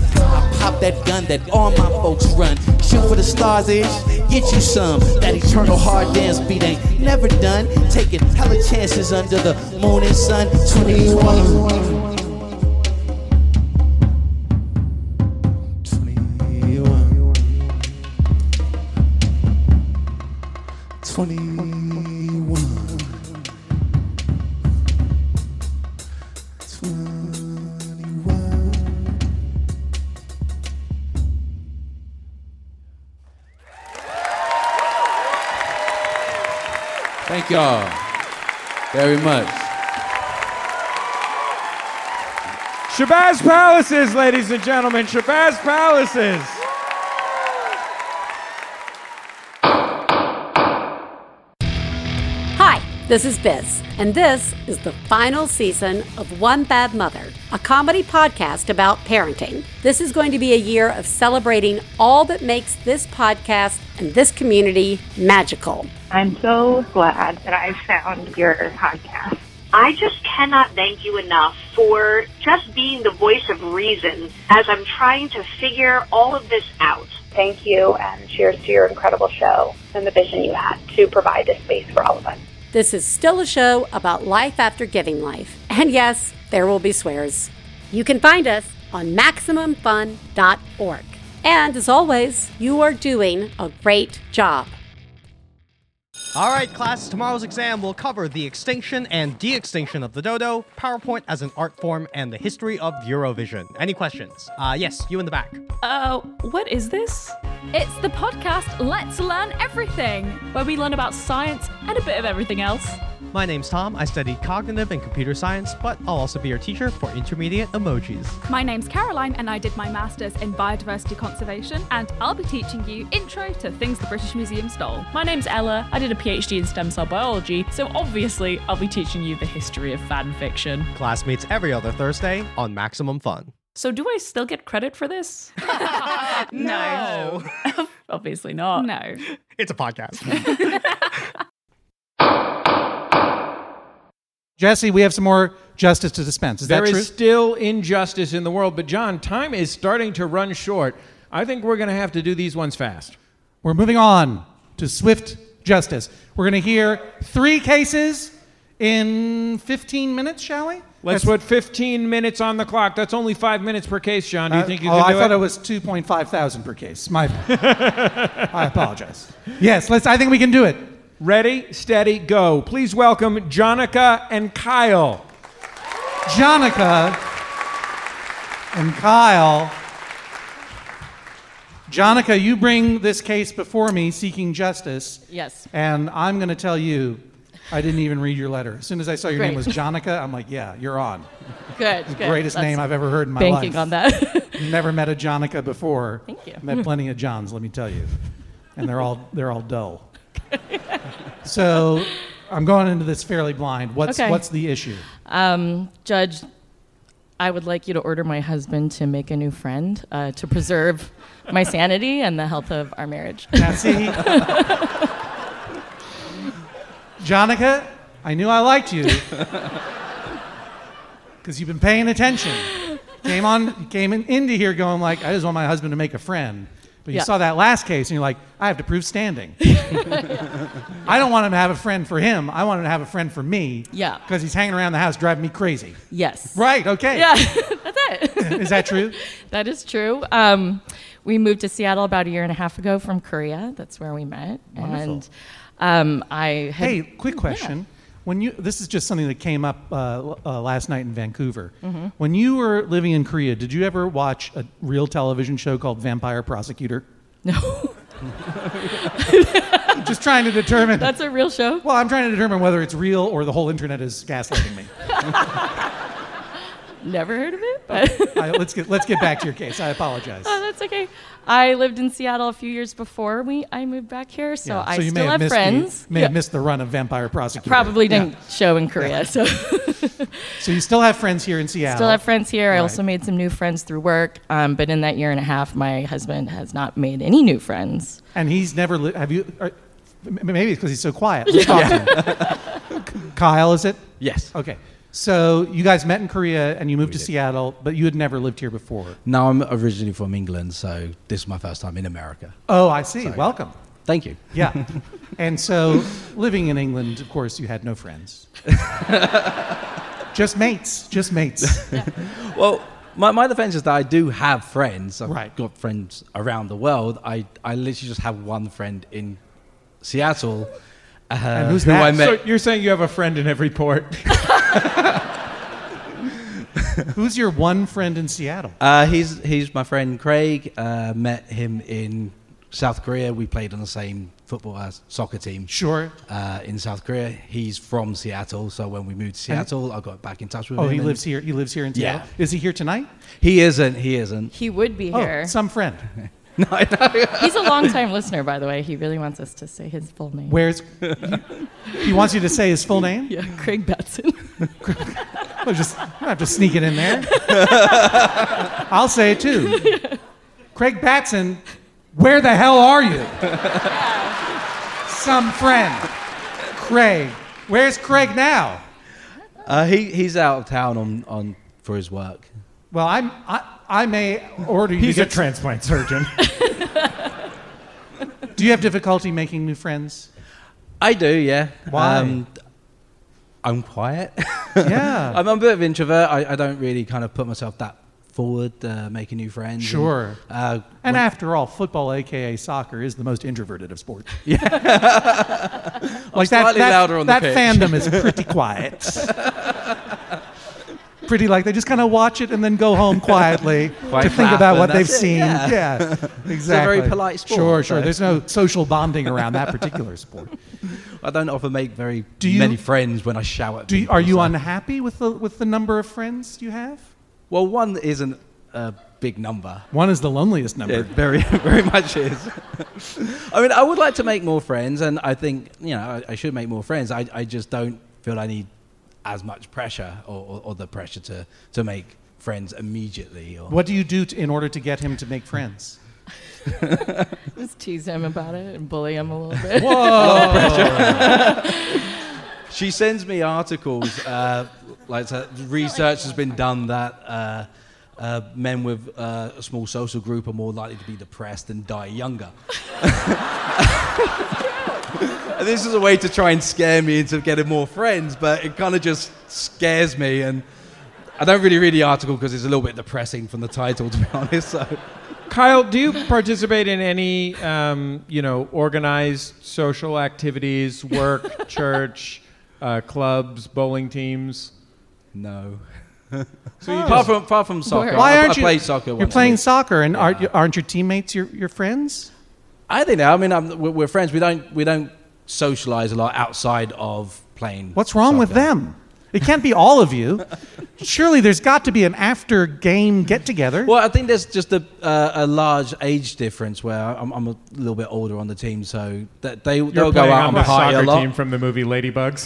I pop that gun that all my folks run, shoot for the stars ish, get you some. That eternal hard dance beat ain't never done, taking hella chances under the moon and sun. twenty-one Thank y'all very much. Shabazz Palaces, ladies and gentlemen, Shabazz Palaces. This is Biz, and this is the final season of One Bad Mother, a comedy podcast about parenting. This is going to be a year of celebrating all that makes this podcast and this community magical. I'm so glad that I found your podcast. I just cannot thank you enough for just being the voice of reason as I'm trying to figure all of this out. Thank you, and cheers to your incredible show and the vision you had to provide this space for all of us. This is still a show about life after giving life. And yes, there will be swears. You can find us on maximum fun dot org. And as always, you are doing a great job. All right, class, tomorrow's exam will cover the extinction and de-extinction of the dodo, PowerPoint as an art form, and the history of Eurovision. Any questions? Uh, yes, you in the back. Uh, what is this? It's the podcast Let's Learn Everything, where we learn about science and a bit of everything else. My name's Tom. I study cognitive and computer science, but I'll also be your teacher for intermediate emojis. My name's Caroline, and I did my master's in biodiversity conservation, and I'll be teaching you intro to things the British Museum stole. My name's Ella. I did a PhD in stem cell biology, so obviously I'll be teaching you the history of fan fiction. Class meets every other Thursday on Maximum Fun. So do I still get credit for this? No. Obviously not. No. It's a podcast. Jesse, we have some more justice to dispense. Is There that true? is still injustice in the world, but John, time is starting to run short. I think we're going to have to do these ones fast. We're moving on to swift justice. We're going to hear three cases in fifteen minutes, shall we? Let's That's- put fifteen minutes on the clock. That's only five minutes per case, John. Do you Uh, think you oh, can I do thought it? it was two point five thousand per case. My, I apologize. Yes, let's. I think we can do it. Ready, steady, go. Please welcome Jonica and Kyle. Jonica and Kyle. Jonica, you bring this case before me seeking justice. Yes. And I'm going to tell you, I didn't even read your letter. As soon as I saw your Great. name was Jonica, I'm like, yeah, you're on. Good, The good. greatest That's name I've ever heard in my life. banking on that. Never met a Jonica before. Thank you. Met plenty of Johns, let me tell you. And they're all they're all dull. So I'm going into this fairly blind. What's Okay. what's the issue? Um, Judge, I would like you to order my husband to make a new friend uh, to preserve my sanity and the health of our marriage. Now see, Jonica, I knew I liked you because you've been paying attention. Came on, came in, into here going like, I just want my husband to make a friend. But you Yeah. saw that last case and you're like, I have to prove standing. I don't want him to have a friend for him. I want him to have a friend for me. Yeah. Because he's hanging around the house driving me crazy. Yes. Right, okay. Yeah, that's it. Is that true? That is true. Um, we moved to Seattle about a year and a half ago from Korea. That's where we met. Wonderful. And um, I had, Hey, quick question. When you this is just something that came up uh, uh, last night in Vancouver. Mm-hmm. When you were living in Korea, did you ever watch a real television show called Vampire Prosecutor? No. Just trying to determine. That's a real show? Well, I'm trying to determine whether it's real or the whole internet is gaslighting me. Never heard of it, but All right, let's get let's get back to your case. I apologize. oh, that's okay. I lived in Seattle a few years before we I moved back here, so Yeah, I so you still may have, have missed friends. The, may Yeah. have missed the run of Vampire Prosecutor. Probably Yeah. didn't show in Korea, so So you still have friends here in Seattle. still have friends here. I Right. also made some new friends through work, um, but in that year and a half, my husband has not made any new friends. And he's never li- have you? Are, m- maybe it's because he's so quiet. Let's talk to him. Kyle, is it? Yes. Okay. So you guys met in Korea and you moved to Seattle, but you had never lived here before. No, I'm originally from England, so this is my first time in America. Oh, I see. So- Welcome. Thank you. Yeah. And so living in England, of course, you had no friends. Just mates. Just mates. Well, my, my defense is that I do have friends. I've Right. got friends around the world. I, I literally just have one friend in Seattle. Uh, And who's who that? I met. So you're saying you have a friend in every port? Who's your one friend in Seattle? Uh, he's he's my friend Craig. Uh, met him in South Korea. We played on the same football uh, soccer team. Sure. Uh, in South Korea, he's from Seattle. So when we moved to Seattle, I got back in touch with Oh, him. he and- lives here. He lives here in Yeah. Seattle. Is he here tonight? He isn't. He isn't. He would be Oh, here. some friend. No, I know. He's a long-time listener, by the way. He really wants us to say his full name. Where's he, he wants you to say his full name? Yeah, Craig Batson. Well, just I don't have to sneak it in there. I'll say it too. Craig Batson, where the hell are you? Some friend. Craig. Where's Craig now? Uh, he he's out of town on, on for his work. Well, I'm I, I may order you He's to a get transplant surgeon. Do you have difficulty making new friends? I do, yeah. Why? Um, I'm quiet. Yeah. I'm, I'm a bit of an introvert. I, I don't really kind of put myself that forward, uh, making new friends. Sure. And, uh, and when- after all, football, aka soccer, is the most introverted of sports. Yeah. Like that, slightly that, louder on the that pitch. fandom is pretty quiet. Pretty like they just kind of watch it and then go home quietly Quite to think laugh about and what they've that's it, seen. yeah. Yeah, exactly. It's a very polite sport, Sure, sure. so- There's no social bonding around that particular sport. I don't often make very Do you- many friends when I shout at Do you, people. are you so- unhappy with the with the number of friends you have? Well, one isn't a big number. One is the loneliest number. It very, very much is. I mean, I would like to make more friends, and I think, you know, I, I should make more friends. I, I just don't feel I need as much pressure or, or, or the pressure to, to make friends immediately. Or What do you do to, in order to get him to make friends? Just tease him about it and bully him a little bit. Whoa! She sends me articles, uh, like uh, research has been done that uh, uh, men with uh, a small social group are more likely to be depressed and die younger. And this is a way to try and scare me into getting more friends, but it kind of just scares me, and I don't really read the article because it's a little bit depressing from the title, to be honest. So. Kyle, do you participate in any, um, you know, organized social activities, work, church, uh, clubs, bowling teams? No. So you apart just- from apart from soccer, Why I, aren't I you? play soccer. You're once a playing week. soccer, and aren't, aren't your teammates your, your friends? I think now. I mean, I'm, we're, we're friends. We don't we don't socialize a lot outside of playing. What's wrong with soccer. them? It can't be all of you. Surely there's got to be an after game get together. Well, I think there's just a uh, a large age difference where I'm, I'm a little bit older on the team, so that they You're they'll go playing out on and the party a soccer lot. team from the movie Ladybugs.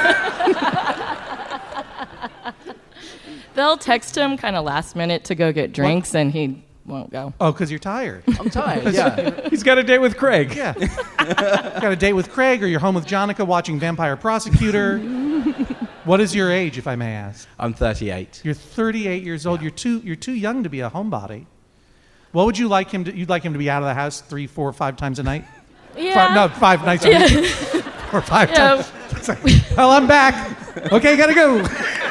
They'll text him kind of last minute to go get drinks, and he won't go. Oh, because you're tired. I'm tired. Yeah. He's got a date with Craig. Yeah. Got a date with Craig, or you're home with Jonica watching Vampire Prosecutor. What is your age, if I may ask? I'm thirty-eight. You're thirty-eight years old. You're too you're too young to be a homebody. What would you like him to? You'd like him to be out of the house three, four, five times a night? Yeah. Five, no, five nights a Yeah. week. Or five Yeah. times. It's like, well, I'm back. Okay, gotta go.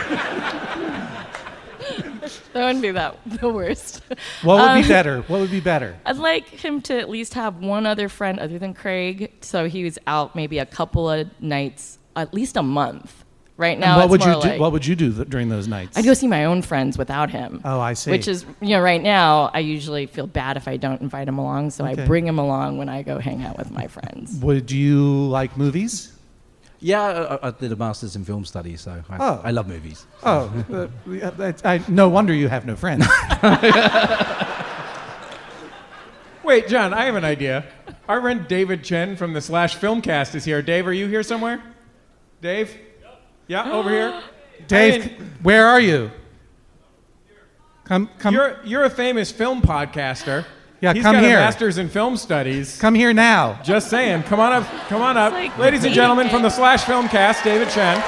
That wouldn't be that the worst. What would Um, be better? What would be better? I'd like him to at least have one other friend other than Craig, so he was out maybe a couple of nights, at least a month. Right And now, what it's would more you do? like What would you do th- during those nights? I'd go see my own friends without him. Oh, I see. Which is, you know, right now I usually feel bad if I don't invite him along, so Okay. I bring him along when I go hang out with my friends. Would you like movies? Yeah, I, I did a master's in film studies, so I, Oh. I love movies. Oh, uh, yeah, that's- I, no wonder you have no friends. Wait, John, I have an idea. Our friend David Chen from the Slash Filmcast is here. Dave, are you here somewhere? Dave? Yeah, over here. Dave, Hey, where are you? Come, come. You're you're a famous film podcaster. Yeah, He's come got here. a master's in film studies. Come here now. Just saying. Come on up. Come on up. like Ladies and gentlemen from the Slash Filmcast, David Chen.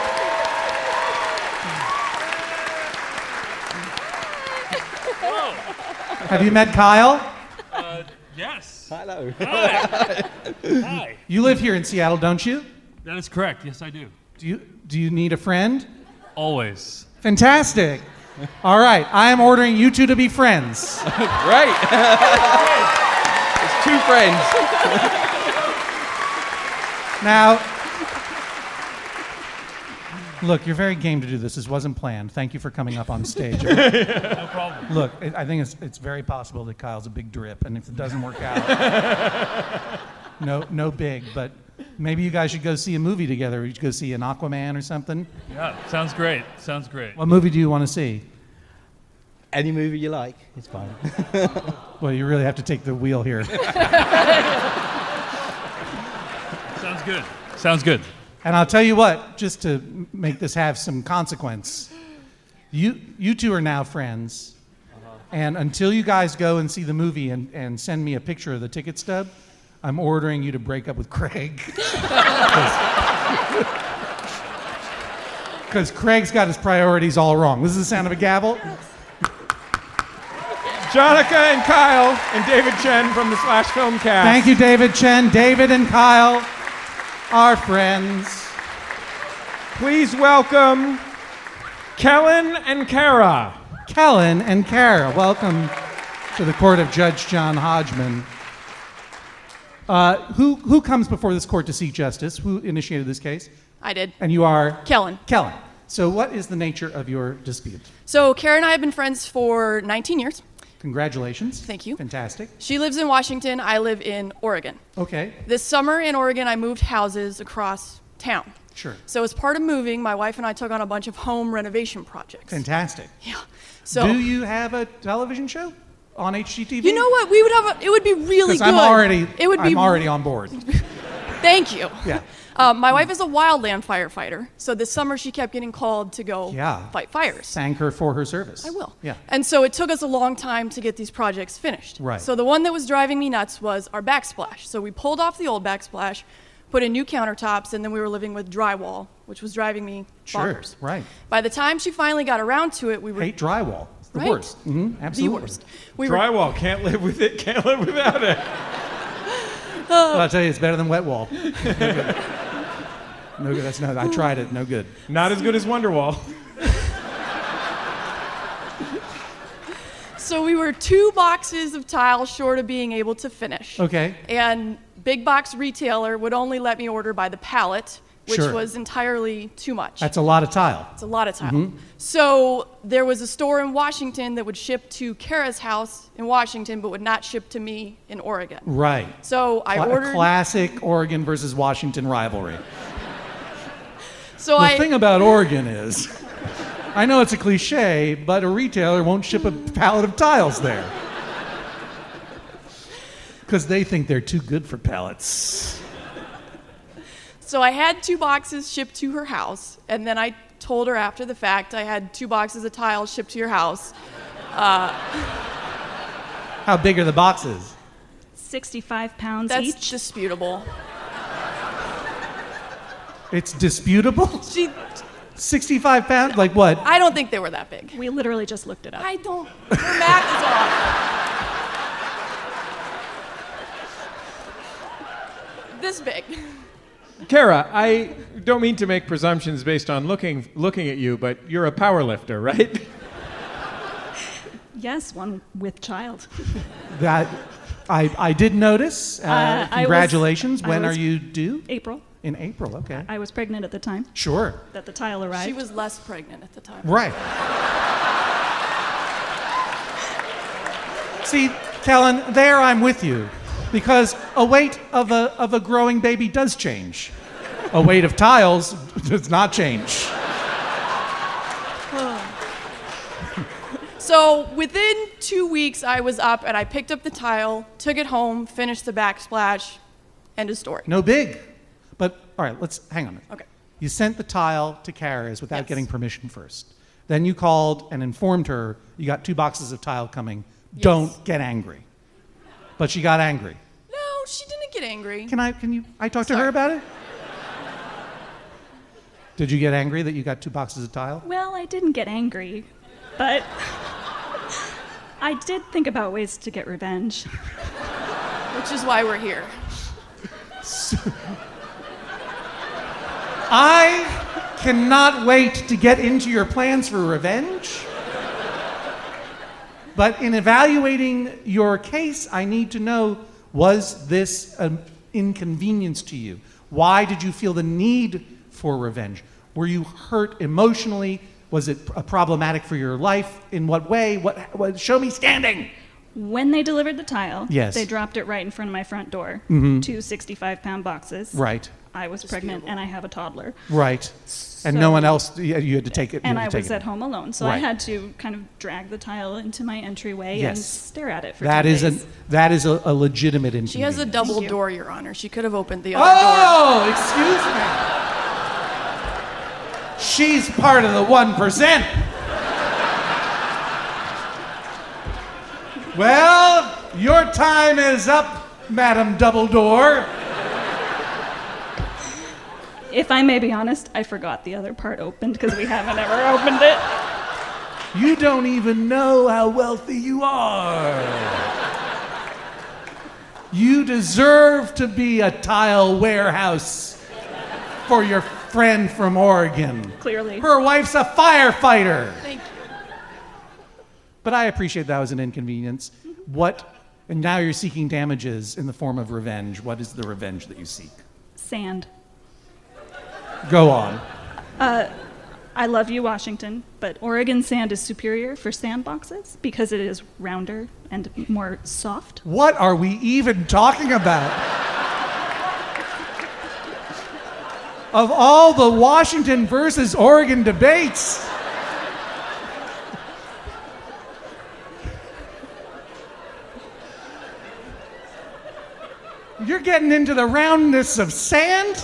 Have you met Kyle? Uh, yes. Hello. Hi. Hi. You live here in Seattle, don't you? That is correct. Yes, I do. Do you do you need a friend? Always. Fantastic. All right, I am ordering you two to be friends. Great. It's two friends. Now, look, you're very game to do this. This wasn't planned. Thank you for coming up on stage. No problem. Look, I I think it's, it's very possible that Kyle's a big drip, and if it doesn't work out, no, no big. But maybe you guys should go see a movie together. You should go see an Aquaman or something. Yeah, sounds great. Sounds great. What movie do you want to see? Any movie you like, it's fine. Well, you really have to take the wheel here. Sounds good. Sounds good. And I'll tell you what, just to m- make this have some consequence, you you two are now friends, and until you guys go and see the movie and, and send me a picture of the ticket stub, I'm ordering you to break up with Craig. Because Craig's got his priorities all wrong. This is the sound of a gavel. Jonica and Kyle and David Chen from the Slash Film Cast. Thank you, David Chen. David and Kyle are friends. Please welcome Kellen and Kara. Kellen and Kara, welcome to the court of Judge John Hodgman. Uh, who who comes before this court to seek justice? Who initiated this case? I did. And you are? Kellen. Kellen. So what is the nature of your dispute? So Kara and I have been friends for nineteen years. Congratulations. Thank you. Fantastic. She lives in Washington. I live in Oregon. Okay. This summer in Oregon, I moved houses across town. Sure. So as part of moving, my wife and I took on a bunch of home renovation projects. Fantastic. Yeah. So do you have a television show on H G T V? You know what? We would have. A, it would be really good. I'm already. It would I'm be already on board. Thank you. Yeah. Um, my wife is a wildland firefighter, so this summer she kept getting called to go Yeah. fight fires. Thank her for her service. I will. Yeah. And so it took us a long time to get these projects finished. Right. So the one that was driving me nuts was our backsplash. So we pulled off the old backsplash, put in new countertops, and then we were living with drywall, which was driving me Sure. bonkers. Right. By the time she finally got around to it, we were Hate drywall. It's the Right? worst. hmm Absolutely. the worst. We were, Drywall, can't live with it, can't live without it. Well, I'll tell you, it's better than wet wall. No good. That's not. I tried it. No good. Not as good as Wonderwall. So we were two boxes of tile short of being able to finish. Okay. And big box retailer would only let me order by the pallet, which Sure. was entirely too much. That's a lot of tile. It's a lot of tile. Mhm. So there was a store in Washington that would ship to Kara's house in Washington, but would not ship to me in Oregon. Right. So I Cla- ordered. A classic Oregon versus Washington rivalry. So the I. thing about Oregon is, I know it's a cliche, but a retailer won't ship a pallet of tiles there. Because they think they're too good for pallets. So I had two boxes shipped to her house, and then I told her after the fact I had two boxes of tiles shipped to your house. Uh, How big are the boxes? sixty-five pounds that's each. disputable. It's disputable? She, sixty-five pounds? Like what? I don't think they were that big. We literally just looked it up. I don't. Her math is off. This big. Kara, I don't mean to make presumptions based on looking looking at you, but you're a power lifter, right? Yes, one with child. That I, I did notice. Uh, Uh, I was- congratulations. I when was- are you due? April. In April, okay. I was pregnant at the time. Sure. That the tile arrived. She was less pregnant at the time. Right. See, Kellen, there I'm with you. Because a weight of a, of a growing baby does change. A weight of tiles does not change. So within two weeks, I was up and I picked up the tile, took it home, finished the backsplash, end of story. No big. But, all right, let's hang on a minute. Okay. You sent the tile to Kara's without Yes. getting permission first. Then you called and informed her you got two boxes of tile coming. Yes. Don't get angry. But she got angry. No, she didn't get angry. Can I, can you, I talk to her about it? Did you get angry that you got two boxes of tile? Well, I didn't get angry, but I did think about ways to get revenge. Which is why we're here. I cannot wait to get into your plans for revenge. But in evaluating your case, I need to know, was this an inconvenience to you? Why did you feel the need for revenge? Were you hurt emotionally? Was it uh, problematic for your life? In what way? What, what? Show me standing. When they delivered the tile, Yes. they dropped it right in front of my front door. Mhm. Two sixty-five pound boxes. Right. I was pregnant and I have a toddler. Right. And no one else, you you had to take it. you And had I to take was it. at home alone, so I Right. had to kind of drag the tile into my entryway and Yes. stare at it for That ten is a days. that is a, a legitimate inconvenience. She has a double door, Your Honor. She could have opened the other Oh, door. excuse me. She's part of the one percent. Well, your time is up, Madam Double Door. If I may be honest, I forgot the other part opened because we haven't ever opened it. You don't even know how wealthy you are. You deserve to be a tile warehouse for your friend from Oregon. Clearly. Her wife's a firefighter. Thank you. But I appreciate that was an inconvenience. What, and now you're seeking damages in the form of revenge. What is the revenge that you seek? Sand. Go on. Uh, I love you, Washington, but Oregon sand is superior for sandboxes because it is rounder and more soft. What are we even talking about? Of all the Washington versus Oregon debates, you're getting into the roundness of sand?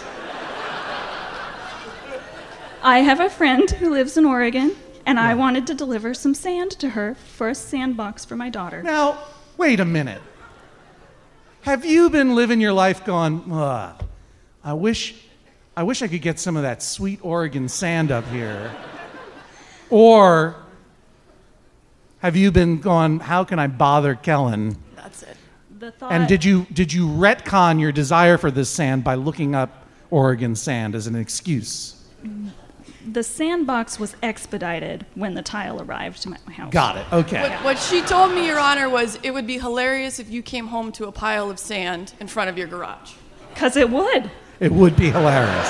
I have a friend who lives in Oregon, and I wanted to deliver some sand to her for a sandbox for my daughter. Now, wait a minute. Have you been living your life going, ugh, I wish, I wish I could get some of that sweet Oregon sand up here? Or have you been going, how can I bother Kellen? That's it. The thought, And did you did you retcon your desire for this sand by looking up Oregon sand as an excuse? the sandbox was expedited when the tile arrived to my house. Got it. Okay. What, what she told me, Your Honor, was it would be hilarious if you came home to a pile of sand in front of your garage. Because it would. It would be hilarious.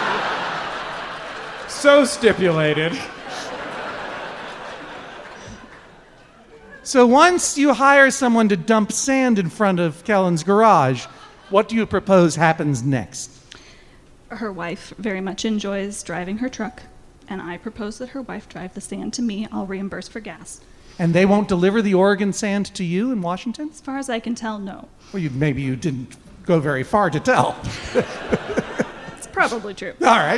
So stipulated. So once you hire someone to dump sand in front of Kellen's garage, what do you propose happens next? Her wife very much enjoys driving her truck, and I propose that her wife drive the sand to me. I'll reimburse for gas. And they won't deliver the Oregon sand to you in Washington? As far as I can tell, no. Well, you, maybe you didn't go very far to tell. It's probably true. All right.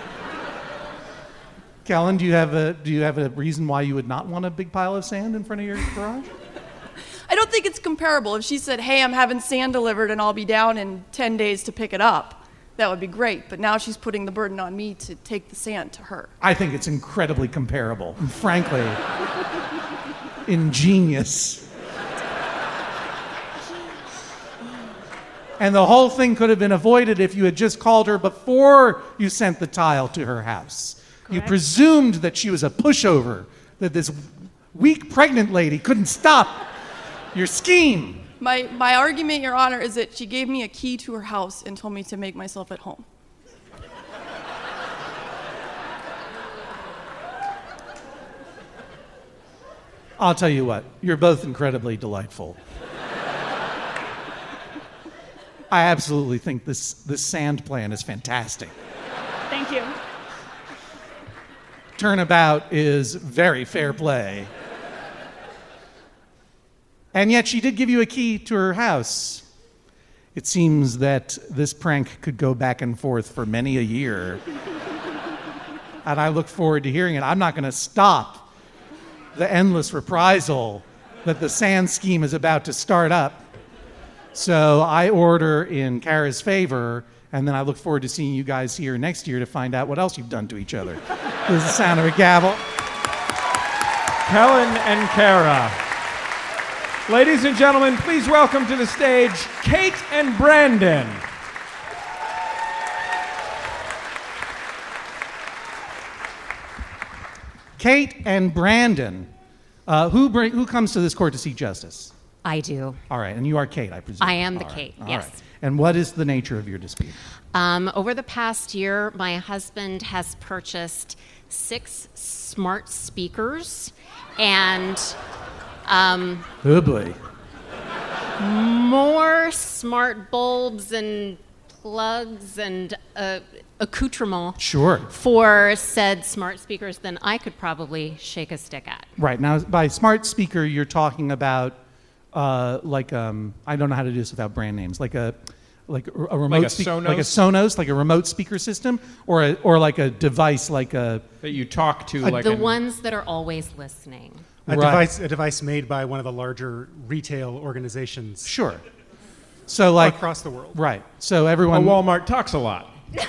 Kellen, do you have a do you have a reason why you would not want a big pile of sand in front of your garage? I don't think it's comparable. If she said, hey, I'm having sand delivered and I'll be down in ten days to pick it up, that would be great. But now she's putting the burden on me to take the sand to her. I think it's incredibly comparable. And frankly, ingenious. And the whole thing could have been avoided if you had just called her before you sent the tile to her house. You Correct. presumed that she was a pushover, that this weak pregnant lady couldn't stop your scheme. My, my argument, Your Honor, is that she gave me a key to her house and told me to make myself at home. I'll tell you what, you're both incredibly delightful. I absolutely think this, this sand plan is fantastic. Thank you. Turnabout is very fair play. And yet she did give you a key to her house. It seems that this prank could go back and forth for many a year. And I look forward to hearing it. I'm not going to stop the endless reprisal that the sand scheme is about to start up. So I order in Kara's favor, and then I look forward to seeing you guys here next year to find out what else you've done to each other. This is the sound of a gavel. Kellen and Kara. Ladies and gentlemen, please welcome to the stage Kate and Brandon. Kate and Brandon. Uh, who, bring, who comes to this court to seek justice? I do. All right, and you are Kate, I presume. I am the All right, Kate, all yes. right. And what is the nature of your dispute? Um, over the past year, my husband has purchased six smart speakers and um, Oh boy. more smart bulbs and plugs and uh, accoutrement Sure. for said smart speakers than I could probably shake a stick at. Right. Now, by smart speaker, you're talking about uh, like, um, I don't know how to do this without brand names, like a like a, a remote Like a speak- Sonos? like a Sonos, like a remote speaker system, or a, or like a device like a that you talk to, like the an- ones that are always listening. A Right. device, a device made by one of the larger retail organizations. Sure. So like across the world. Right. So everyone. A Walmart talks a lot.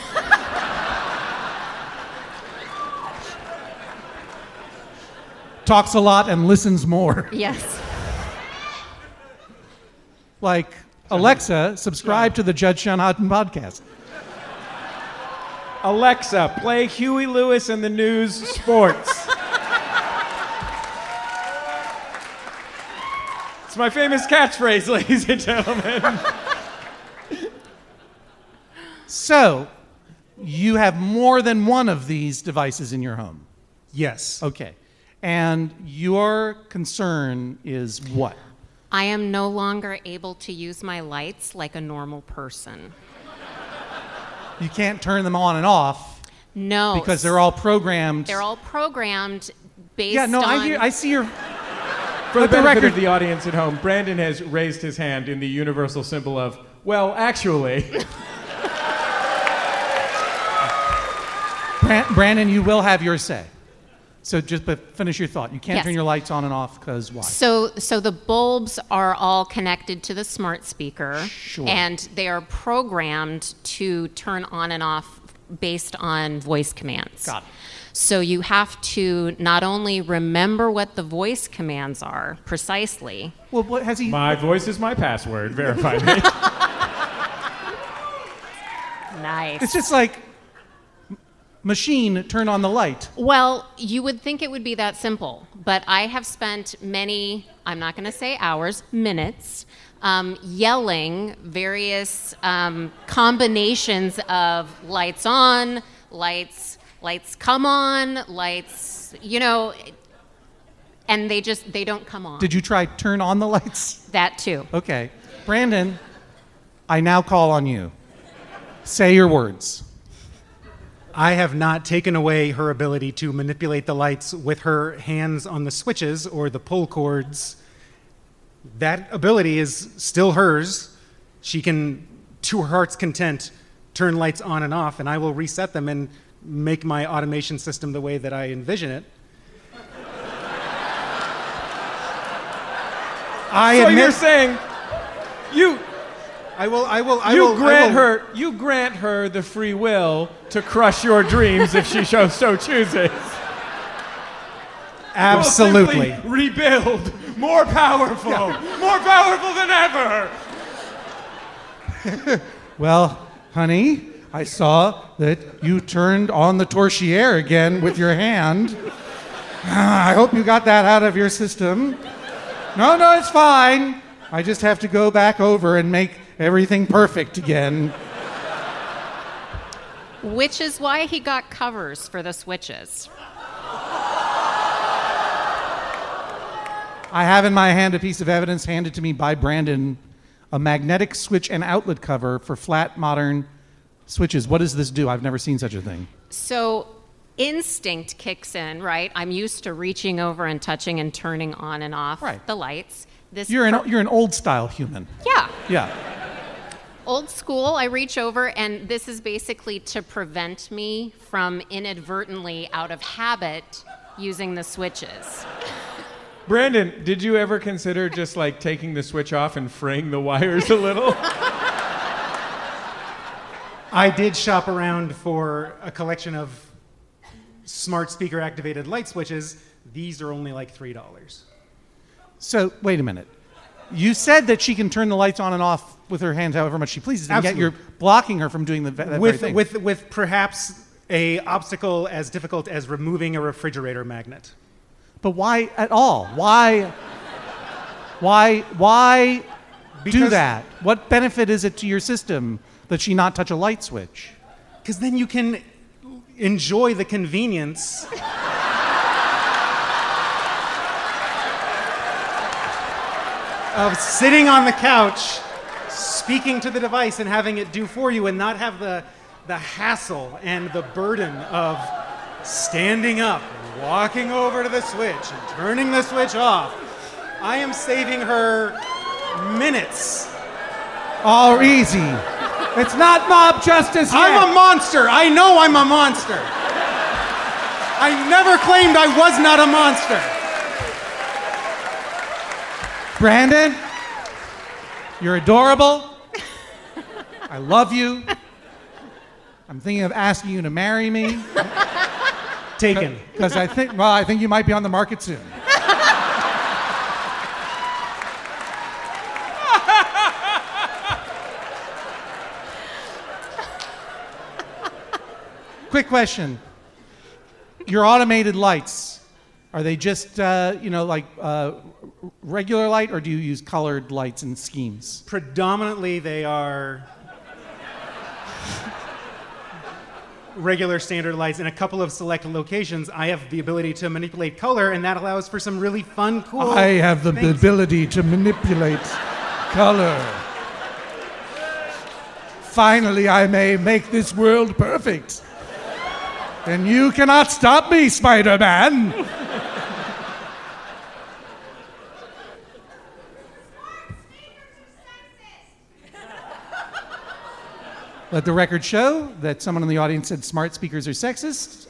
Talks a lot and listens more. Yes. Like, Alexa, subscribe to the Judge Sean Hodden podcast. Alexa, play Huey Lewis and the News Sports. It's my famous catchphrase, ladies and gentlemen. So, you have more than one of these devices in your home? Yes. Okay. And your concern is what? I am no longer able to use my lights like a normal person. You can't turn them on and off. No. Because they're all programmed. They're all programmed based Yeah, no, on... I hear, I see your. For the Let the benefit record- of the audience at home, Brandon has raised his hand in the universal symbol of, well, actually. Bran- Brandon, you will have your say. So just but finish your thought. You can't Yes. turn your lights on and off because why? So, so the bulbs are all connected to the smart speaker, Sure. and they are programmed to turn on and off based on voice commands. Got it. So you have to not only remember what the voice commands are precisely. Well, what has he? My voice is my password. Verify me. Nice. It's just like machine, turn on the light. Well, you would think it would be that simple, but I have spent many, I'm not going to say hours, minutes, um, yelling various um, combinations of lights on, lights, lights come on, lights, you know, and they just, they don't come on. Did you try turn on the lights? That too. Okay. Brandon, I now call on you. Say your words. I have not taken away her ability to manipulate the lights with her hands on the switches or the pull cords. That ability is still hers. She can, to her heart's content, turn lights on and off, and I will reset them and make my automation system the way that I envision it. I so admit, you're saying you I will I will I you will I grant will- her you grant her the free will to crush your dreams if she so, so chooses. Absolutely. We'll simply rebuild, more powerful, more powerful than ever. Well, honey, I saw that you turned on the torchiere again with your hand. Ah, I hope you got that out of your system. No, no, it's fine. I just have to go back over and make everything perfect again. Which is why he got covers for the switches. I have in my hand a piece of evidence handed to me by Brandon, a magnetic switch and outlet cover for flat modern switches. What does this do? I've never seen such a thing. So instinct kicks in, right? I'm used to reaching over and touching and turning on and off the lights. This You're an, per- you're an old style human. yeah. Yeah. Old school, I reach over, and this is basically to prevent me from inadvertently, out of habit, using the switches. Brandon, did you ever consider just like taking the switch off and fraying the wires a little? I did shop around for a collection of smart speaker activated light switches. These are only like three dollars. So, wait a minute. You said that she can turn the lights on and off with her hands however much she pleases, and yet Absolutely. you're blocking her from doing the, that very With, thing. with, with perhaps a obstacle as difficult as removing a refrigerator magnet. But why at all? Why? Why? Why do Because- that? What benefit is it to your system that she not touch a light switch? Because then you can enjoy the convenience of sitting on the couch, speaking to the device and having it do for you and not have the, the hassle and the burden of standing up and walking over to the switch and turning the switch off. I am saving her minutes. Oh, easy. It's not mob justice yet. I'm a monster. I know I'm a monster. I never claimed I was not a monster. Brandon, you're adorable. I love you. I'm thinking of asking you to marry me. Taken. Because I think, well, I think you might be on the market soon. Quick question. Your automated lights, are they just, uh, you know, like uh, regular light, or do you use colored lights and schemes? Predominantly, they are regular standard lights. In a couple of select locations, I have the ability to manipulate color, and that allows for some really fun, cool I have the things. ability to manipulate color. Finally, I may make this world perfect. And you cannot stop me, Spider-Man. Let the record show that someone in the audience said smart speakers are sexist.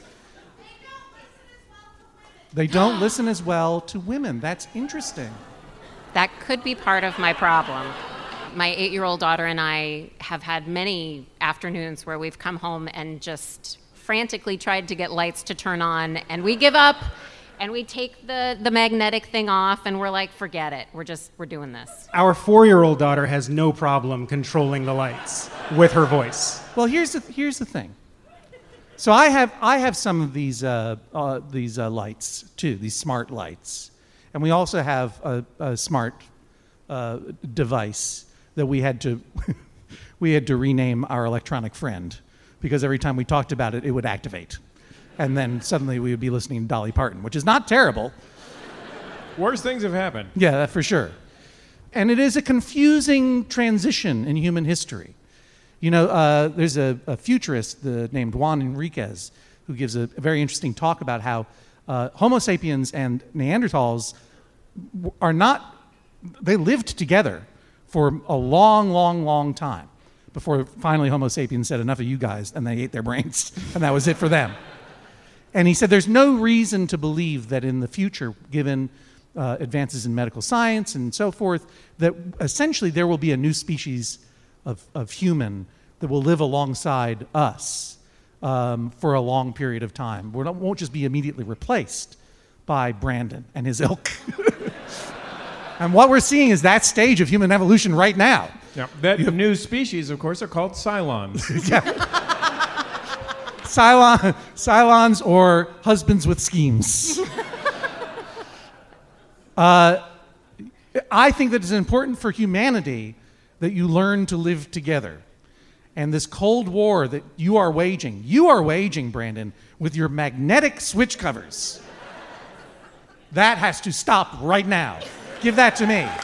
They don't listen as well to women. That's interesting. That could be part of my problem. My eight-year-old daughter and I have had many afternoons where we've come home and just frantically tried to get lights to turn on, and we give up, and we take the, the magnetic thing off, and we're like, forget it. We're just, we're doing this. Our four-year-old daughter has no problem controlling the lights with her voice. Well, here's the here's the thing. So I have I have some of these uh, uh, these uh, lights too, these smart lights, and we also have a, a smart uh, device that we had to we had to rename our electronic friend, because every time we talked about it, it would activate, and then suddenly we would be listening to Dolly Parton, which is not terrible. Worse things have happened. Yeah, for sure. And it is a confusing transition in human history. You know, uh, there's a, a futurist the, named Juan Enriquez who gives a, a very interesting talk about how uh, Homo sapiens and Neanderthals w- are not, they lived together for a long, long, long time before finally Homo sapiens said, enough of you guys, and they ate their brains, and that was it for them. And he said there's no reason to believe that in the future, given uh, advances in medical science and so forth, that essentially there will be a new species of, of human that will live alongside us um, for a long period of time. We won't just be immediately replaced by Brandon and his ilk. And what we're seeing is that stage of human evolution right now. Yeah, that you, new species, of course, are called Cylons. Yeah. Cylon, Cylons or husbands with schemes. uh, I think that it's important for humanity that you learn to live together. And this Cold War that you are waging, you are waging, Brandon, with your magnetic switch covers. That has to stop right now. Give that to me.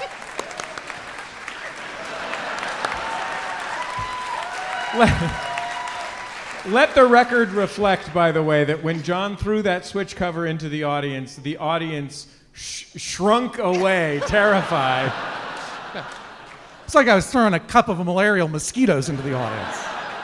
Let, let the record reflect, by the way, that when John threw that switch cover into the audience, the audience sh- shrunk away, terrified. It's like I was throwing a cup of malarial mosquitoes into the audience.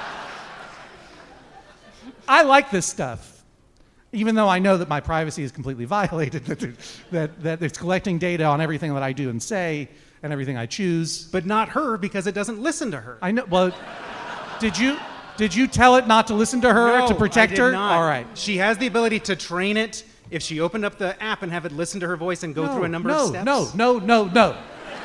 I like this stuff, even though I know that my privacy is completely violated, that, that, that it's collecting data on everything that I do and say and everything I choose. But not her, because it doesn't listen to her. I know. Well, did you did you tell it not to listen to her, no, to protect I did her? Not. All right. She has the ability to train it if she opened up the app and have it listen to her voice and go no, through a number no, of steps. No, no, no, no.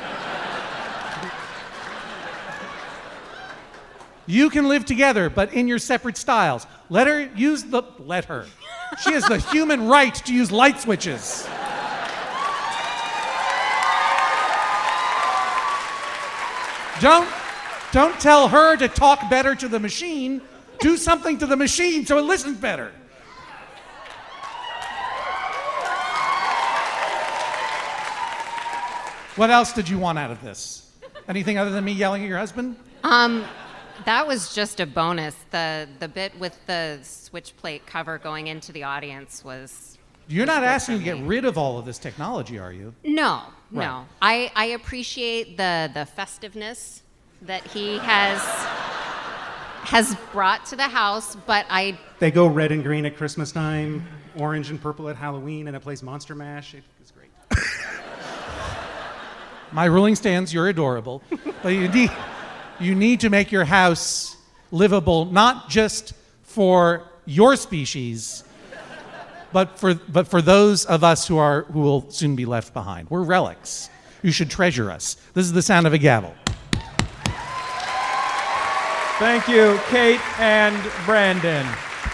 You can live together, but in your separate styles. Let her use the... Let her. She has the human right to use light switches. Don't, don't tell her to talk better to the machine. Do something to the machine so it listens better. What else did you want out of this? Anything other than me yelling at your husband? Um, that was just a bonus. The the bit with the switch plate cover going into the audience was. You're was not good asking for to get me. rid of all of this technology, are you? No, Right. no. I, I appreciate the the festiveness that he has has brought to the house, but I They go red and green at Christmas time, orange and purple at Halloween, and it plays Monster Mash. It, it's great. My ruling stands, you're adorable. But you need, you need to make your house livable, not just for your species, but for, but for those of us who, are, who will soon be left behind. We're relics. You should treasure us. This is the sound of a gavel. Thank you, Kate and Brandon.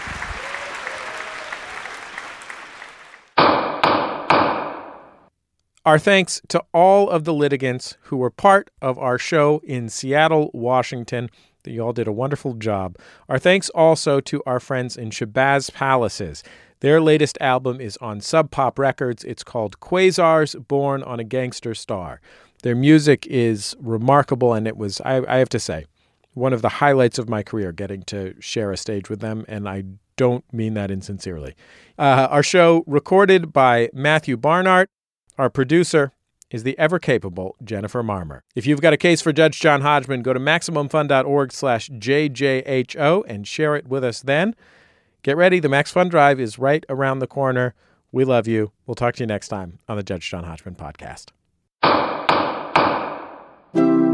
Our thanks to all of the litigants who were part of our show in Seattle, Washington. You all did a wonderful job. Our thanks also to our friends in Shabazz Palaces. Their latest album is on Sub Pop Records. It's called Quasars, Born on a Gangster Star. Their music is remarkable, and it was, I, I have to say, one of the highlights of my career, getting to share a stage with them, and I don't mean that insincerely. Uh, our show recorded by Matthew Barnard. Our producer is the ever-capable Jennifer Marmer. If you've got a case for Judge John Hodgman, go to MaximumFun.org slash JJHO and share it with us then. Get ready. The Max Fun Drive is right around the corner. We love you. We'll talk to you next time on the Judge John Hodgman podcast.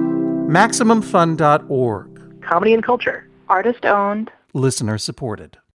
Maximum Fun dot org. Comedy and culture. Artist owned. Listener supported.